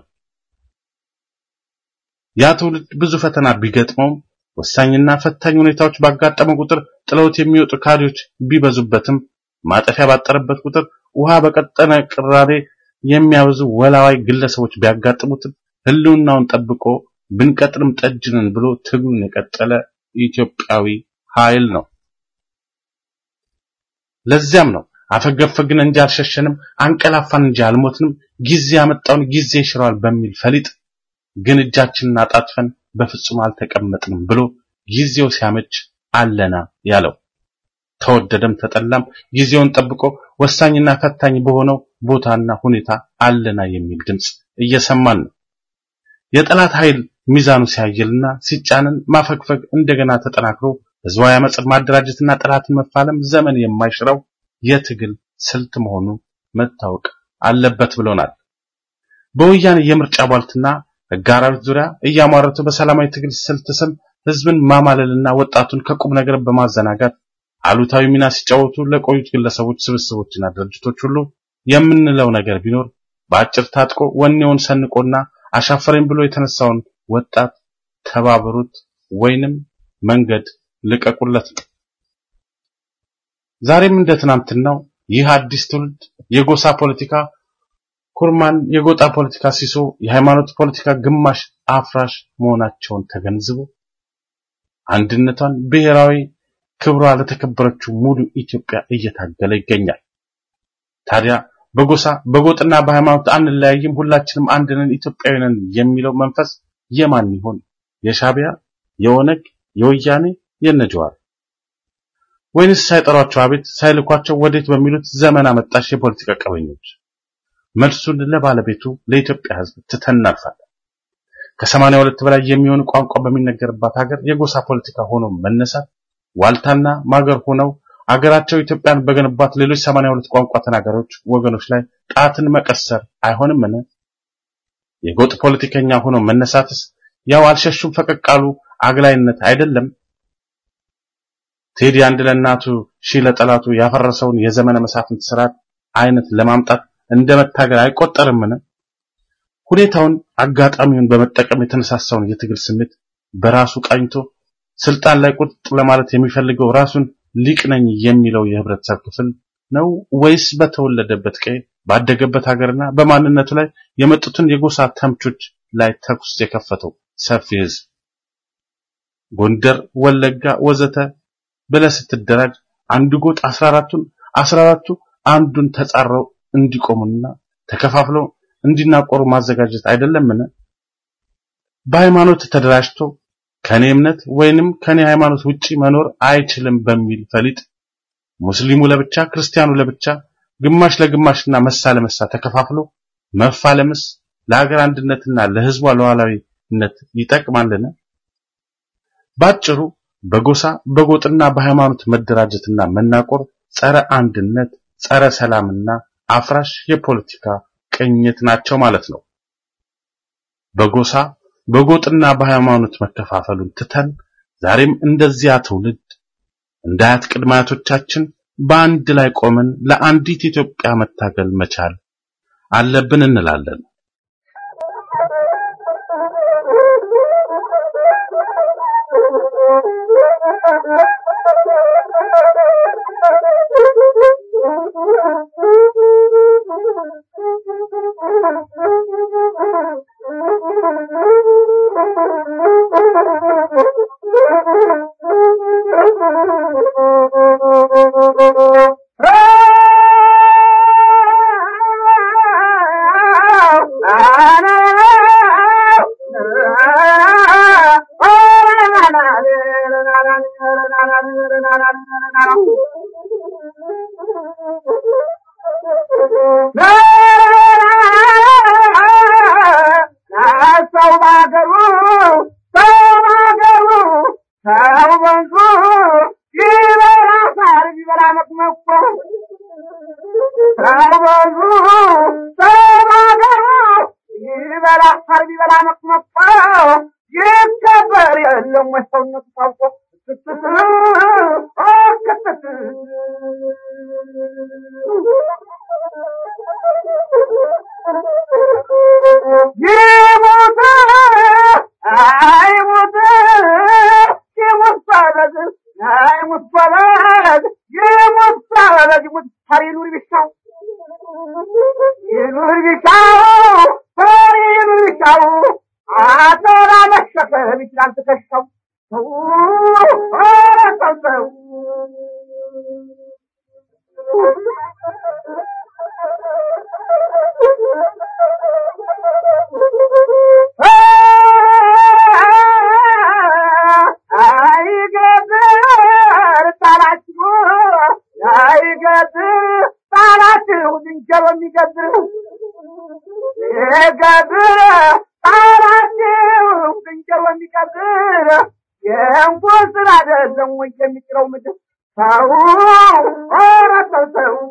ያ ትውልድ ብዙ ፈተና ቢገጥመውም ወሳኝና ፈታኝ ሁኔታዎች ባጋጠመው ቁጥር ጥለውት የሚወጡ ካድሬዎች ቢበዙበትም ማጠፊያ ባጠረበት ቁጥር ውሃ በቀጠነ ቅራሬ የሚያበዙ ወላዋይ ግለሰቦች ቢያጋጥሙትም ህልውናውን ጠብቆ ብንቀጥልም ጠጅንን ብሎ ትግሉን የቀጠለ ኢትዮጵያዊ ኃይል ነው። ለዚያም ነው አፈገፈግን እንጂ አልሸሸንም፣ አንቀላፋን እንጂ አልሞትንም፣ ጊዜ ያመጣውን ጊዜ ይሽራል በሚል ፈሊጥ ግን እጃችንን አጣጥፈን በፍጹም አልተቀመጥንም ብሎ ጊዜው ሲያመች አለና ያለው። ተወደደም ተጠላም ጊዜውን ጠብቆ ወሳኝና ፈታኝ በሆነው ቦታና ሁኔታ አለና የሚል ድምጽ እየሰማን ነው። የጠላት ኃይል ሚዛኑ ሲያየልና ሲጫነን ማፈግፈግ እንደገና ተጠናክሮ ህዝባዊ አመጽን ማደራጀትና ጠላትን መፋለም ዘመን የማይሽረው የትግል ስልት መሆኑ መታወቅ አለበት ብሎናል። በወያኔ የምርጫ ቧልትና ጋራዊት ዙሪያ እያማረቱ በሰላማዊ ትግል ስልት ስም ህዝብን ማማለልና ወጣቱን ከቁም ነገር በማዘናጋት አሉታዊ ሚና ሲጫወቱ ለቆዩት ግለሰቦች፣ ስብስቦችና ድርጅቶች ሁሉ የምንለው ነገር ቢኖር በአጭር ታጥቆ ወኔውን ሰንቆና አሻፈረኝ ብሎ የተነሳውን ወጣት ተባበሩት ወይንም መንገድ ልቀቁለት ነው። ዛሬም እንደ ትናንትናው ይህ አዲስ ትውልድ የጎሳ ፖለቲካ ኩርማን፣ የጎጣ ፖለቲካ ሲሶ፣ የሃይማኖት ፖለቲካ ግማሽ አፍራሽ መሆናቸውን ተገንዝቦ አንድነቷን ብሔራዊ ክብሯ ለተከበረችው ሙሉ ኢትዮጵያ እየታገለ ይገኛል። ታዲያ በጎሳ በጎጥና በሃይማኖት አንለያይም፣ ሁላችንም አንድ ነን፣ ኢትዮጵያዊ ነን የሚለው መንፈስ የማን ይሆን? የሻዕቢያ፣ የኦነግ፣ የወያኔ፣ የነጀዋር ወይንስ ሳይጠሯቸው አቤት ሳይልኳቸው ወዴት በሚሉት ዘመን አመጣሽ የፖለቲካ ቀበኞች? መልሱን ለባለቤቱ ለኢትዮጵያ ሕዝብ ትተናልፋለን። ከ82 በላይ የሚሆኑ ቋንቋ በሚነገርባት ሀገር የጎሳ ፖለቲካ ሆኖ መነሳት ዋልታና ማገር ሆነው አገራቸው ኢትዮጵያን በገነባት ሌሎች 82 ቋንቋ ተናጋሪዎች ወገኖች ላይ ጣትን መቀሰር አይሆንምን? የጎጥ ፖለቲከኛ ሆኖ መነሳትስ ያው አልሸሹም ፈቀቃሉ አግላይነት አይደለም? ቴዲ አንድ ለናቱ ሺህ ለጠላቱ ያፈረሰውን የዘመነ መሳፍንት ስርዓት አይነት ለማምጣት እንደመታገል አይቆጠርምን? ሁኔታውን አጋጣሚውን በመጠቀም የተነሳሳውን የትግል ስሜት በራሱ ቃኝቶ ስልጣን ላይ ቁጥ ለማለት የሚፈልገው ራሱን ሊቅ ነኝ የሚለው የህብረተሰብ ክፍል ነው ወይስ በተወለደበት ቀይ ባደገበት ሀገርና በማንነቱ ላይ የመጡትን የጎሳ ተምቾች ላይ ተኩስ የከፈተው ሰፊ ህዝብ? ጎንደር፣ ወለጋ ወዘተ ብለህ ስትደራጅ አንዱ ጎጥ 14ቱ አንዱን ተጻረው እንዲቆሙና ተከፋፍለው እንዲናቆሩ ማዘጋጀት አይደለምን? በሃይማኖት ተደራጅቶ ከኔ እምነት ወይንም ከኔ ሃይማኖት ውጪ መኖር አይችልም በሚል ፈሊጥ ሙስሊሙ ለብቻ ክርስቲያኑ ለብቻ ግማሽ ለግማሽና መሳ ለመሳ ተከፋፍሎ መፋለምስ ለሀገር አንድነትና ለህዝቧ ሉዓላዊነት ይጠቅማልን? ባጭሩ በጎሳ በጎጥና በሃይማኖት መደራጀትና መናቆር ጸረ አንድነት፣ ጸረ ሰላምና አፍራሽ የፖለቲካ ቅኝት ናቸው ማለት ነው። በጎሳ በጎጥና በሃይማኖት መከፋፈሉን ትተን ዛሬም እንደዚያ ትውልድ እንዳያት ቅድማያቶቻችን በአንድ ላይ ቆመን ለአንዲት ኢትዮጵያ መታገል መቻል አለብን እንላለን። የሚጭረው ምድር ሰው ሰው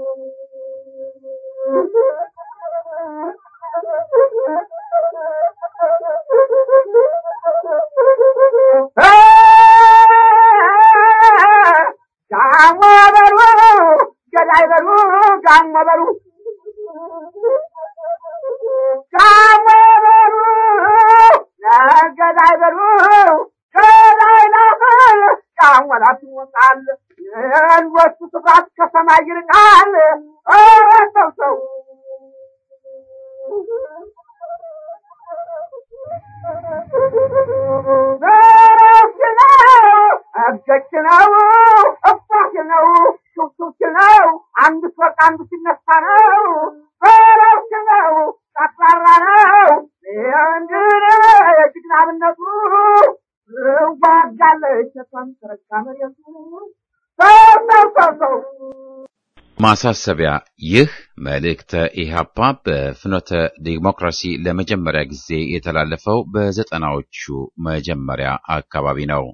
ማሳሰቢያ ይህ መልእክተ ኢህአፓ በፍኖተ ዲሞክራሲ ለመጀመሪያ ጊዜ የተላለፈው በዘጠናዎቹ መጀመሪያ አካባቢ ነው።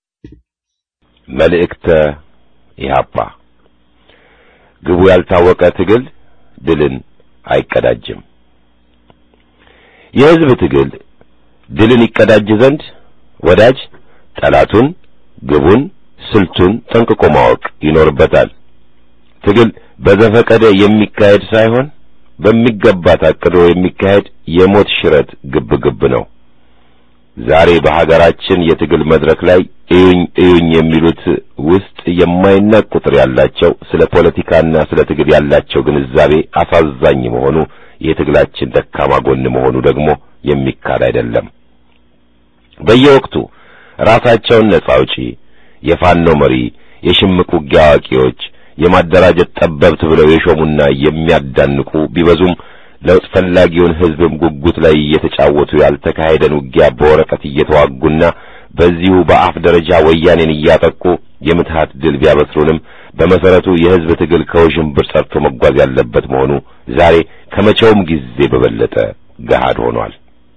መልእክተ ኢህአፓ ግቡ ያልታወቀ ትግል ድልን አይቀዳጅም። የህዝብ ትግል ድልን ይቀዳጅ ዘንድ ወዳጅ ጠላቱን፣ ግቡን፣ ስልቱን ጠንቅቆ ማወቅ ይኖርበታል። ትግል በዘፈቀደ የሚካሄድ ሳይሆን በሚገባ ታቅዶ የሚካሄድ የሞት ሽረት ግብግብ ነው። ዛሬ በሀገራችን የትግል መድረክ ላይ እዩኝ የሚሉት ውስጥ የማይናቅ ቁጥር ያላቸው ስለ ፖለቲካና ስለ ትግል ያላቸው ግንዛቤ አሳዛኝ መሆኑ የትግላችን ደካማ ጎን መሆኑ ደግሞ የሚካድ አይደለም። በየወቅቱ ራሳቸውን ነጻ አውጪ፣ የፋኖ መሪ፣ የሽምቅ ውጊያ አዋቂዎች፣ የማደራጀት ጠበብት ብለው የሾሙና የሚያዳንቁ ቢበዙም ለውጥ ፈላጊውን ህዝብም ጉጉት ላይ እየተጫወቱ ያልተካሄደን ውጊያ በወረቀት እየተዋጉና በዚሁ በአፍ ደረጃ ወያኔን እያጠቁ የምትሃት ድል ቢያበስሩንም በመሰረቱ የህዝብ ትግል ከውዥንብር ጸርቶ መጓዝ ያለበት መሆኑ ዛሬ ከመቼውም ጊዜ በበለጠ ገሃድ ሆኗል።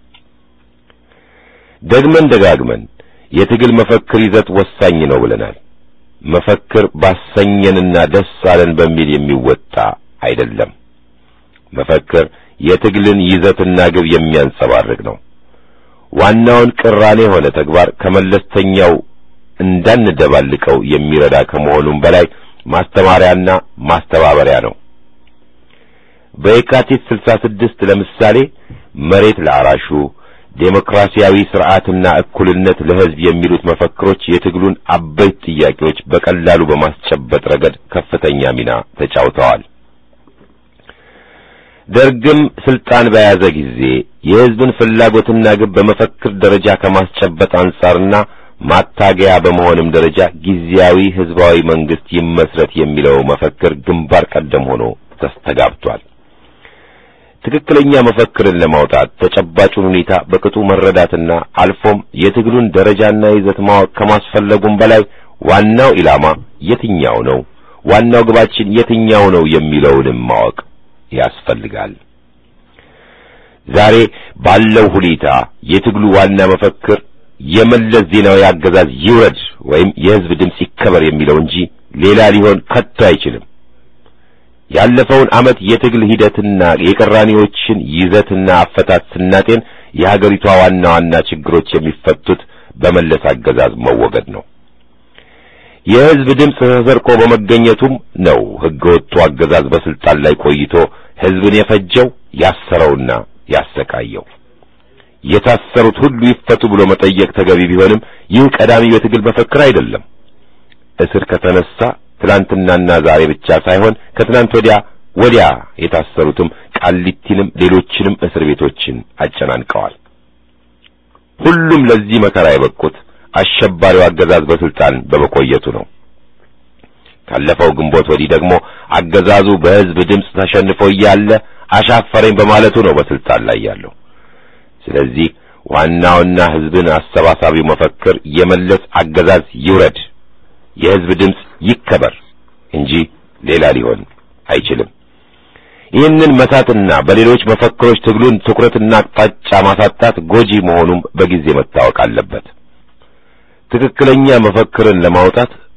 ደግመን ደጋግመን የትግል መፈክር ይዘት ወሳኝ ነው ብለናል። መፈክር ባሰኘንና ደስ አለን በሚል የሚወጣ አይደለም። መፈክር የትግልን ይዘትና ግብ የሚያንጸባርቅ ነው። ዋናውን ቅራኔ ሆነ ተግባር ከመለስተኛው እንዳንደባልቀው የሚረዳ ከመሆኑም በላይ ማስተማሪያና ማስተባበሪያ ነው። በየካቲት 66 ለምሳሌ መሬት ለአራሹ፣ ዴሞክራሲያዊ ስርዓትና እኩልነት ለህዝብ የሚሉት መፈክሮች የትግሉን አበይት ጥያቄዎች በቀላሉ በማስጨበጥ ረገድ ከፍተኛ ሚና ተጫውተዋል። ደርግም ስልጣን በያዘ ጊዜ የህዝብን ፍላጎትና ግብ በመፈክር ደረጃ ከማስጨበጥ አንጻርና ማታገያ በመሆንም ደረጃ ጊዜያዊ ህዝባዊ መንግስት ይመስረት የሚለው መፈክር ግንባር ቀደም ሆኖ ተስተጋብቷል። ትክክለኛ መፈክርን ለማውጣት ተጨባጩን ሁኔታ በቅጡ መረዳትና አልፎም የትግሉን ደረጃና ይዘት ማወቅ ከማስፈለጉም በላይ ዋናው ኢላማ የትኛው ነው፣ ዋናው ግባችን የትኛው ነው የሚለውንም ማወቅ ያስፈልጋል። ዛሬ ባለው ሁኔታ የትግሉ ዋና መፈክር የመለስ ዜናዊ አገዛዝ ይውረድ ወይም የህዝብ ድምጽ ይከበር የሚለው እንጂ ሌላ ሊሆን ከቶ አይችልም። ያለፈውን ዓመት የትግል ሂደትና የቅራኔዎችን ይዘትና አፈታት ስናጤን የሀገሪቷ ዋና ዋና ችግሮች የሚፈቱት በመለስ አገዛዝ መወገድ ነው። የህዝብ ድምጽ ተሰርቆ በመገኘቱም ነው ህገወጡ አገዛዝ በስልጣን ላይ ቆይቶ ህዝብን የፈጀው ያሰረውና ያሰቃየው። የታሰሩት ሁሉ ይፈቱ ብሎ መጠየቅ ተገቢ ቢሆንም ይህ ቀዳሚ የትግል መፈክር አይደለም። እስር ከተነሳ ትናንትናና ዛሬ ብቻ ሳይሆን ከትናንት ወዲያ የታሰሩትም ቃሊቲንም ሌሎችንም እስር ቤቶችን አጨናንቀዋል። ሁሉም ለዚህ መከራ የበቁት አሸባሪው አገዛዝ በስልጣን በመቆየቱ ነው። ካለፈው ግንቦት ወዲህ ደግሞ አገዛዙ በህዝብ ድምጽ ተሸንፎ እያለ አሻፈረኝ በማለቱ ነው በስልጣን ላይ ያለው። ስለዚህ ዋናውና ህዝብን አሰባሳቢው መፈክር የመለስ አገዛዝ ይውረድ፣ የህዝብ ድምጽ ይከበር እንጂ ሌላ ሊሆን አይችልም። ይህንን መሳትና በሌሎች መፈክሮች ትግሉን ትኩረትና አቅጣጫ ማሳጣት ጎጂ መሆኑም በጊዜ መታወቅ አለበት። ትክክለኛ መፈክርን ለማውጣት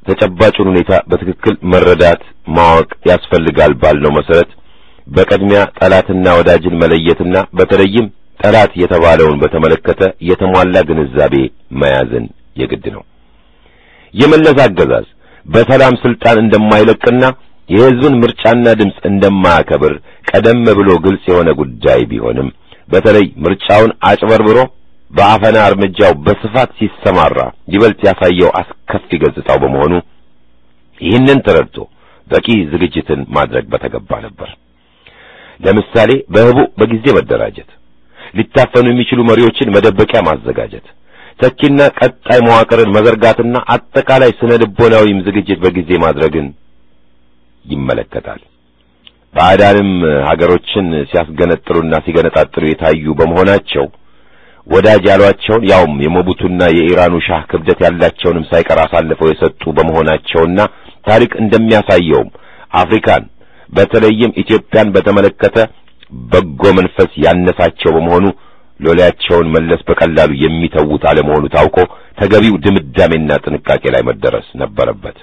ተጨባጩን ሁኔታ በትክክል መረዳት ማወቅ ያስፈልጋል ባልነው መሰረት በቅድሚያ ጠላትና ወዳጅን መለየትና በተለይም ጠላት የተባለውን በተመለከተ የተሟላ ግንዛቤ መያዝን የግድ ነው። የመለስ አገዛዝ በሰላም ስልጣን እንደማይለቅና የሕዝብን ምርጫና ድምጽ እንደማያከብር ቀደም ብሎ ግልጽ የሆነ ጉዳይ ቢሆንም በተለይ ምርጫውን አጭበርብሮ በአፈና እርምጃው በስፋት ሲሰማራ ይበልጥ ያሳየው አስከፊ ገጽታው በመሆኑ ይህንን ተረድቶ በቂ ዝግጅትን ማድረግ በተገባ ነበር። ለምሳሌ በህቡ በጊዜ መደራጀት፣ ሊታፈኑ የሚችሉ መሪዎችን መደበቂያ ማዘጋጀት፣ ተኪና ቀጣይ መዋቅርን መዘርጋትና አጠቃላይ ስነ ልቦናዊም ዝግጅት በጊዜ ማድረግን ይመለከታል። ባዕዳንም ሀገሮችን ሲያስገነጥሉና ሲገነጣጥሉ የታዩ በመሆናቸው ወዳጅ ያሏቸውን ያውም የሞቡቱና የኢራኑ ሻህ ክብደት ያላቸውንም ሳይቀር አሳልፈው የሰጡ በመሆናቸውና ታሪክ እንደሚያሳየውም አፍሪካን በተለይም ኢትዮጵያን በተመለከተ በጎ መንፈስ ያነሳቸው በመሆኑ ሎሌያቸውን መለስ በቀላሉ የሚተውት አለመሆኑ ታውቆ ተገቢው ድምዳሜና ጥንቃቄ ላይ መደረስ ነበረበት።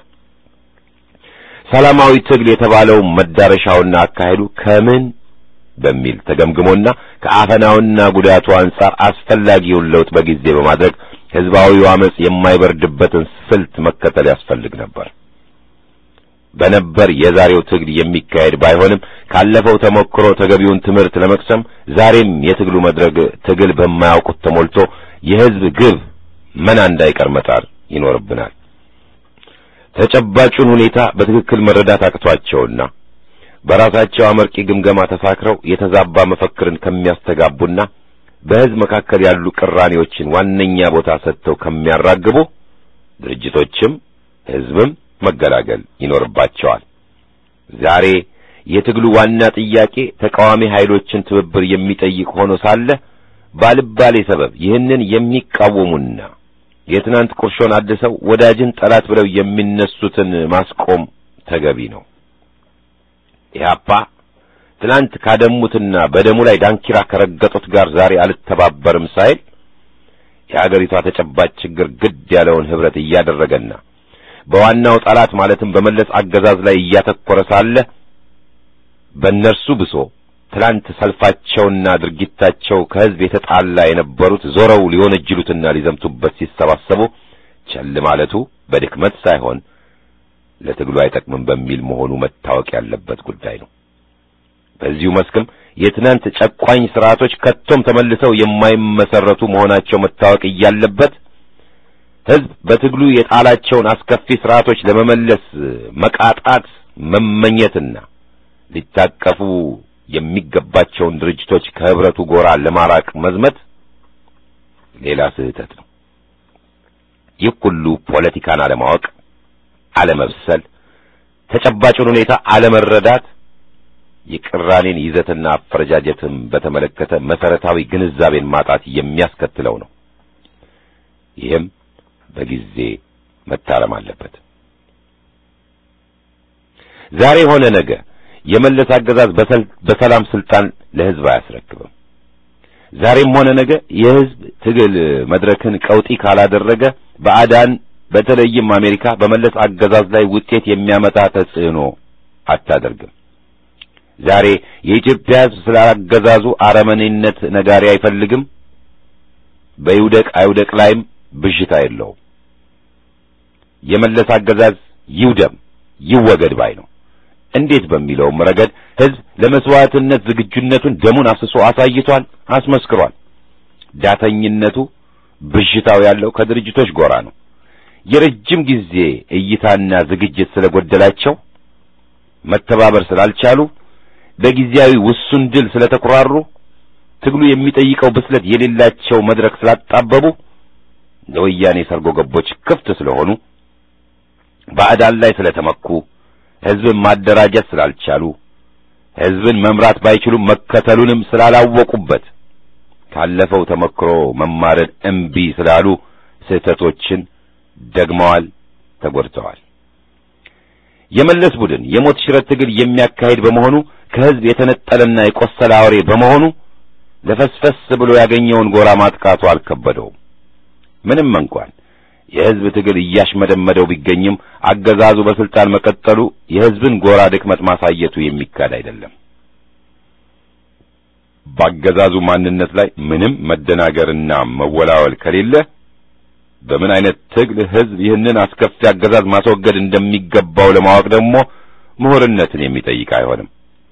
ሰላማዊ ትግል የተባለው መዳረሻውና አካሄዱ ከምን በሚል ተገምግሞና ከአፈናውና ጉዳቱ አንጻር አስፈላጊውን ለውጥ በጊዜ በማድረግ ህዝባዊው አመጽ የማይበርድበትን ስልት መከተል ያስፈልግ ነበር። በነበር የዛሬው ትግል የሚካሄድ ባይሆንም ካለፈው ተሞክሮ ተገቢውን ትምህርት ለመቅሰም ዛሬም የትግሉ መድረክ ትግል በማያውቁት ተሞልቶ የህዝብ ግብ መና እንዳይቀር መጣር ይኖርብናል። ተጨባጩን ሁኔታ በትክክል መረዳት አቅቷቸውና በራሳቸው አመርቂ ግምገማ ተሳክረው የተዛባ መፈክርን ከሚያስተጋቡና በህዝብ መካከል ያሉ ቅራኔዎችን ዋነኛ ቦታ ሰጥተው ከሚያራግቡ ድርጅቶችም ህዝብም መገላገል ይኖርባቸዋል። ዛሬ የትግሉ ዋና ጥያቄ ተቃዋሚ ኃይሎችን ትብብር የሚጠይቅ ሆኖ ሳለ ባልባሌ ሰበብ ይህንን የሚቃወሙና የትናንት ቁርሾን አድሰው ወዳጅን ጠላት ብለው የሚነሱትን ማስቆም ተገቢ ነው። ኢህአፓ ትናንት ካደሙትና በደሙ ላይ ዳንኪራ ከረገጡት ጋር ዛሬ አልተባበርም ሳይል የአገሪቷ ተጨባጭ ችግር ግድ ያለውን ህብረት እያደረገና በዋናው ጠላት ማለትም በመለስ አገዛዝ ላይ እያተኮረ ሳለ በእነርሱ ብሶ ትላንት ሰልፋቸውና ድርጊታቸው ከህዝብ የተጣላ የነበሩት ዞረው ሊወነጅሉትና ሊዘምቱበት ሲሰባሰቡ ቸል ማለቱ በድክመት ሳይሆን ለትግሉ አይጠቅምም በሚል መሆኑ መታወቅ ያለበት ጉዳይ ነው። በዚሁ መስክም የትናንት ጨቋኝ ስርዓቶች ከቶም ተመልሰው የማይመሰረቱ መሆናቸው መታወቅ ያለበት ህዝብ በትግሉ የጣላቸውን አስከፊ ስርዓቶች ለመመለስ መቃጣት መመኘትና ሊታቀፉ የሚገባቸውን ድርጅቶች ከህብረቱ ጎራ ለማራቅ መዝመት ሌላ ስህተት ነው። ይህ ሁሉ ፖለቲካን አለማወቅ፣ አለመብሰል፣ ተጨባጩን ሁኔታ አለመረዳት፣ የቅራኔን ይዘትና አፈረጃጀትን በተመለከተ መሰረታዊ ግንዛቤን ማጣት የሚያስከትለው ነው። ይህም በጊዜ መታረም አለበት። ዛሬ ሆነ ነገ የመለስ አገዛዝ በሰላም ስልጣን ለህዝብ አያስረክብም። ዛሬም ሆነ ነገ የህዝብ ትግል መድረክን ቀውጢ ካላደረገ ባዕዳን በተለይም አሜሪካ በመለስ አገዛዝ ላይ ውጤት የሚያመጣ ተጽዕኖ አታደርግም። ዛሬ የኢትዮጵያ ህዝብ ስለ አገዛዙ አረመኔነት ነጋሪ አይፈልግም። በይውደቅ አይውደቅ ላይም ብዥታ የለውም። የመለስ አገዛዝ ይውደም ይወገድ ባይ ነው። እንዴት በሚለውም ረገድ ህዝብ ለመስዋዕትነት ዝግጁነቱን ደሙን አፍስሶ አሳይቷል፣ አስመስክሯል። ዳተኝነቱ ብዥታው ያለው ከድርጅቶች ጎራ ነው። የረጅም ጊዜ እይታና ዝግጅት ስለጎደላቸው መተባበር ስላልቻሉ በጊዜያዊ ውሱን ድል ስለተኩራሩ ትግሉ የሚጠይቀው ብስለት የሌላቸው መድረክ ስላጣበቡ ለወያኔ ሰርጎ ገቦች ክፍት ስለሆኑ ባዕዳን ላይ ስለተመኩ ህዝብን ማደራጀት ስላልቻሉ ህዝብን መምራት ባይችሉም መከተሉንም ስላላወቁበት ካለፈው ተመክሮ መማርን እምቢ ስላሉ ስህተቶችን ደግመዋል፣ ተጎድተዋል። የመለስ ቡድን የሞት ሽረት ትግል የሚያካሂድ በመሆኑ ከህዝብ የተነጠለና የቆሰለ አውሬ በመሆኑ ለፈስፈስ ብሎ ያገኘውን ጎራ ማጥቃቱ አልከበደውም። ምንም እንኳን የህዝብ ትግል እያሽመደመደው ቢገኝም አገዛዙ በስልጣን መቀጠሉ የህዝብን ጎራ ድክመት ማሳየቱ የሚካድ አይደለም። በአገዛዙ ማንነት ላይ ምንም መደናገርና መወላወል ከሌለ በምን አይነት ትግል ህዝብ ይህንን አስከፊ አገዛዝ ማስወገድ እንደሚገባው ለማወቅ ደግሞ ምሁርነትን የሚጠይቅ አይሆንም።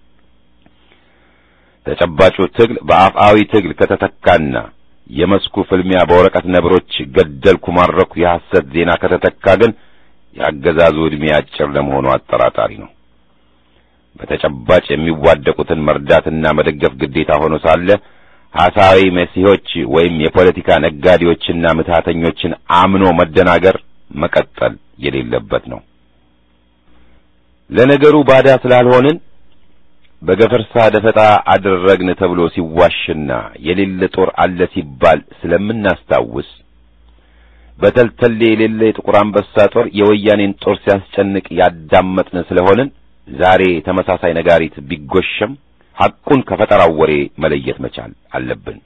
ተጨባጩ ትግል በአፍአዊ ትግል ከተተካና የመስኩ ፍልሚያ በወረቀት ነብሮች ገደልኩ ማረኩ የሐሰት ዜና ከተተካ ግን የአገዛዙ ዕድሜ አጭር ለመሆኑ አጠራጣሪ ነው። በተጨባጭ የሚዋደቁትን መርዳትና መደገፍ ግዴታ ሆኖ ሳለ ሐሳዊ መሲሖች ወይም የፖለቲካ ነጋዴዎችና ምትሃተኞችን አምኖ መደናገር መቀጠል የሌለበት ነው። ለነገሩ ባዳ ስላልሆንን በገፈርሳ ደፈጣ አደረግን ተብሎ ሲዋሽና የሌለ ጦር አለ ሲባል ስለምናስታውስ በተልተሌ የሌለ የጥቁር አንበሳ ጦር የወያኔን ጦር ሲያስጨንቅ ያዳመጥን ስለሆንን ዛሬ ተመሳሳይ ነጋሪት ቢጎሸም ሐቁን ከፈጠራው ወሬ መለየት መቻል አለብን።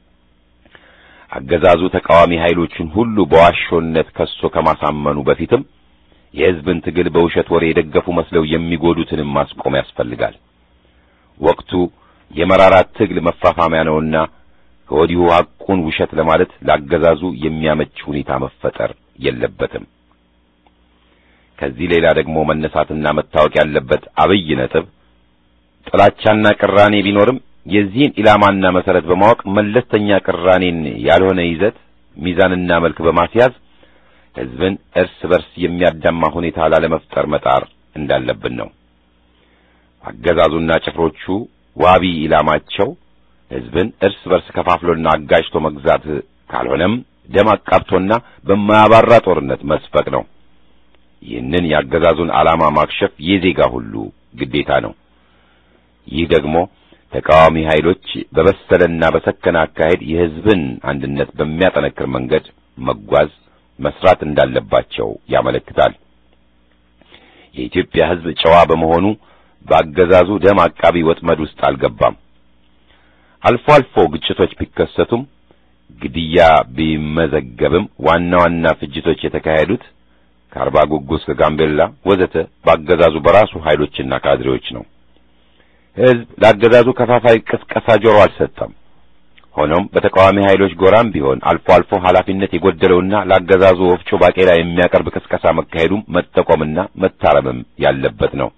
አገዛዙ ተቃዋሚ ኃይሎችን ሁሉ በዋሾነት ከሶ ከማሳመኑ በፊትም የሕዝብን ትግል በውሸት ወሬ የደገፉ መስለው የሚጎዱትንም ማስቆም ያስፈልጋል። ወቅቱ የመራራት ትግል መፋፋሚያ ነውና ከወዲሁ ሐቁን ውሸት ለማለት ለአገዛዙ የሚያመች ሁኔታ መፈጠር የለበትም። ከዚህ ሌላ ደግሞ መነሳትና መታወቅ ያለበት አብይ ነጥብ ጥላቻና ቅራኔ ቢኖርም የዚህን ኢላማና መሰረት በማወቅ መለስተኛ ቅራኔን ያልሆነ ይዘት ሚዛንና መልክ በማስያዝ ሕዝብን እርስ በርስ የሚያዳማ ሁኔታ ላለመፍጠር መጣር እንዳለብን ነው። አገዛዙና ጭፍሮቹ ዋቢ ኢላማቸው ሕዝብን እርስ በርስ ከፋፍሎና አጋጭቶ መግዛት ካልሆነም ደም አቃብቶና በማያባራ ጦርነት መስፈቅ ነው። ይህንን የአገዛዙን ዓላማ ማክሸፍ የዜጋ ሁሉ ግዴታ ነው። ይህ ደግሞ ተቃዋሚ ኃይሎች በበሰለና በሰከነ አካሄድ የሕዝብን አንድነት በሚያጠነክር መንገድ መጓዝ መስራት እንዳለባቸው ያመለክታል። የኢትዮጵያ ሕዝብ ጨዋ በመሆኑ በአገዛዙ ደም አቃቢ ወጥመድ ውስጥ አልገባም። አልፎ አልፎ ግጭቶች ቢከሰቱም ግድያ ቢመዘገብም ዋና ዋና ፍጅቶች የተካሄዱት ከአርባ ጉጉስ ከጋምቤላ ወዘተ በአገዛዙ በራሱ ኃይሎችና ካድሬዎች ነው። ሕዝብ ለአገዛዙ ከፋፋይ ቅስቀሳ ጆሮ አልሰጠም። ሆኖም በተቃዋሚ ኃይሎች ጎራም ቢሆን አልፎ አልፎ ኃላፊነት የጎደለውና ለአገዛዙ ወፍጮ ባቄላ የሚያቀርብ ቅስቀሳ መካሄዱም መጠቆምና መታረምም ያለበት ነው።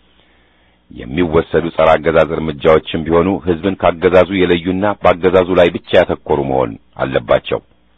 የሚወሰዱ ጸረ አገዛዝ እርምጃዎችም ቢሆኑ ሕዝብን ካገዛዙ የለዩና በአገዛዙ ላይ ብቻ ያተኮሩ መሆን አለባቸው።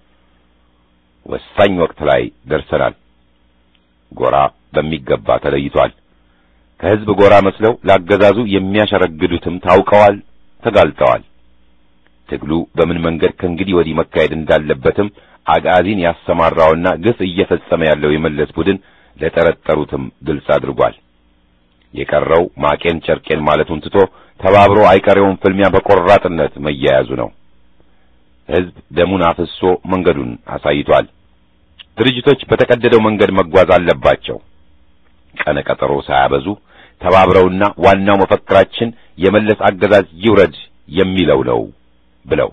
ወሳኝ ወቅት ላይ ደርሰናል። ጎራ በሚገባ ተለይቷል። ከሕዝብ ጎራ መስለው ለአገዛዙ የሚያሸረግዱትም ታውቀዋል፣ ተጋልጠዋል። ትግሉ በምን መንገድ ከእንግዲህ ወዲህ መካሄድ እንዳለበትም አጋዚን ያሰማራውና ግፍ እየፈጸመ ያለው የመለስ ቡድን ለጠረጠሩትም ግልጽ አድርጓል። የቀረው ማቄን ጨርቄን ማለቱን ትቶ ተባብሮ አይቀሬውን ፍልሚያ በቆራጥነት መያያዙ ነው። ሕዝብ ደሙን አፍሶ መንገዱን አሳይቷል። ድርጅቶች በተቀደደው መንገድ መጓዝ አለባቸው። ቀነ ቀጠሮ ሳያበዙ ተባብረውና ዋናው መፈክራችን የመለስ አገዛዝ ይውረድ የሚለው ነው ብለው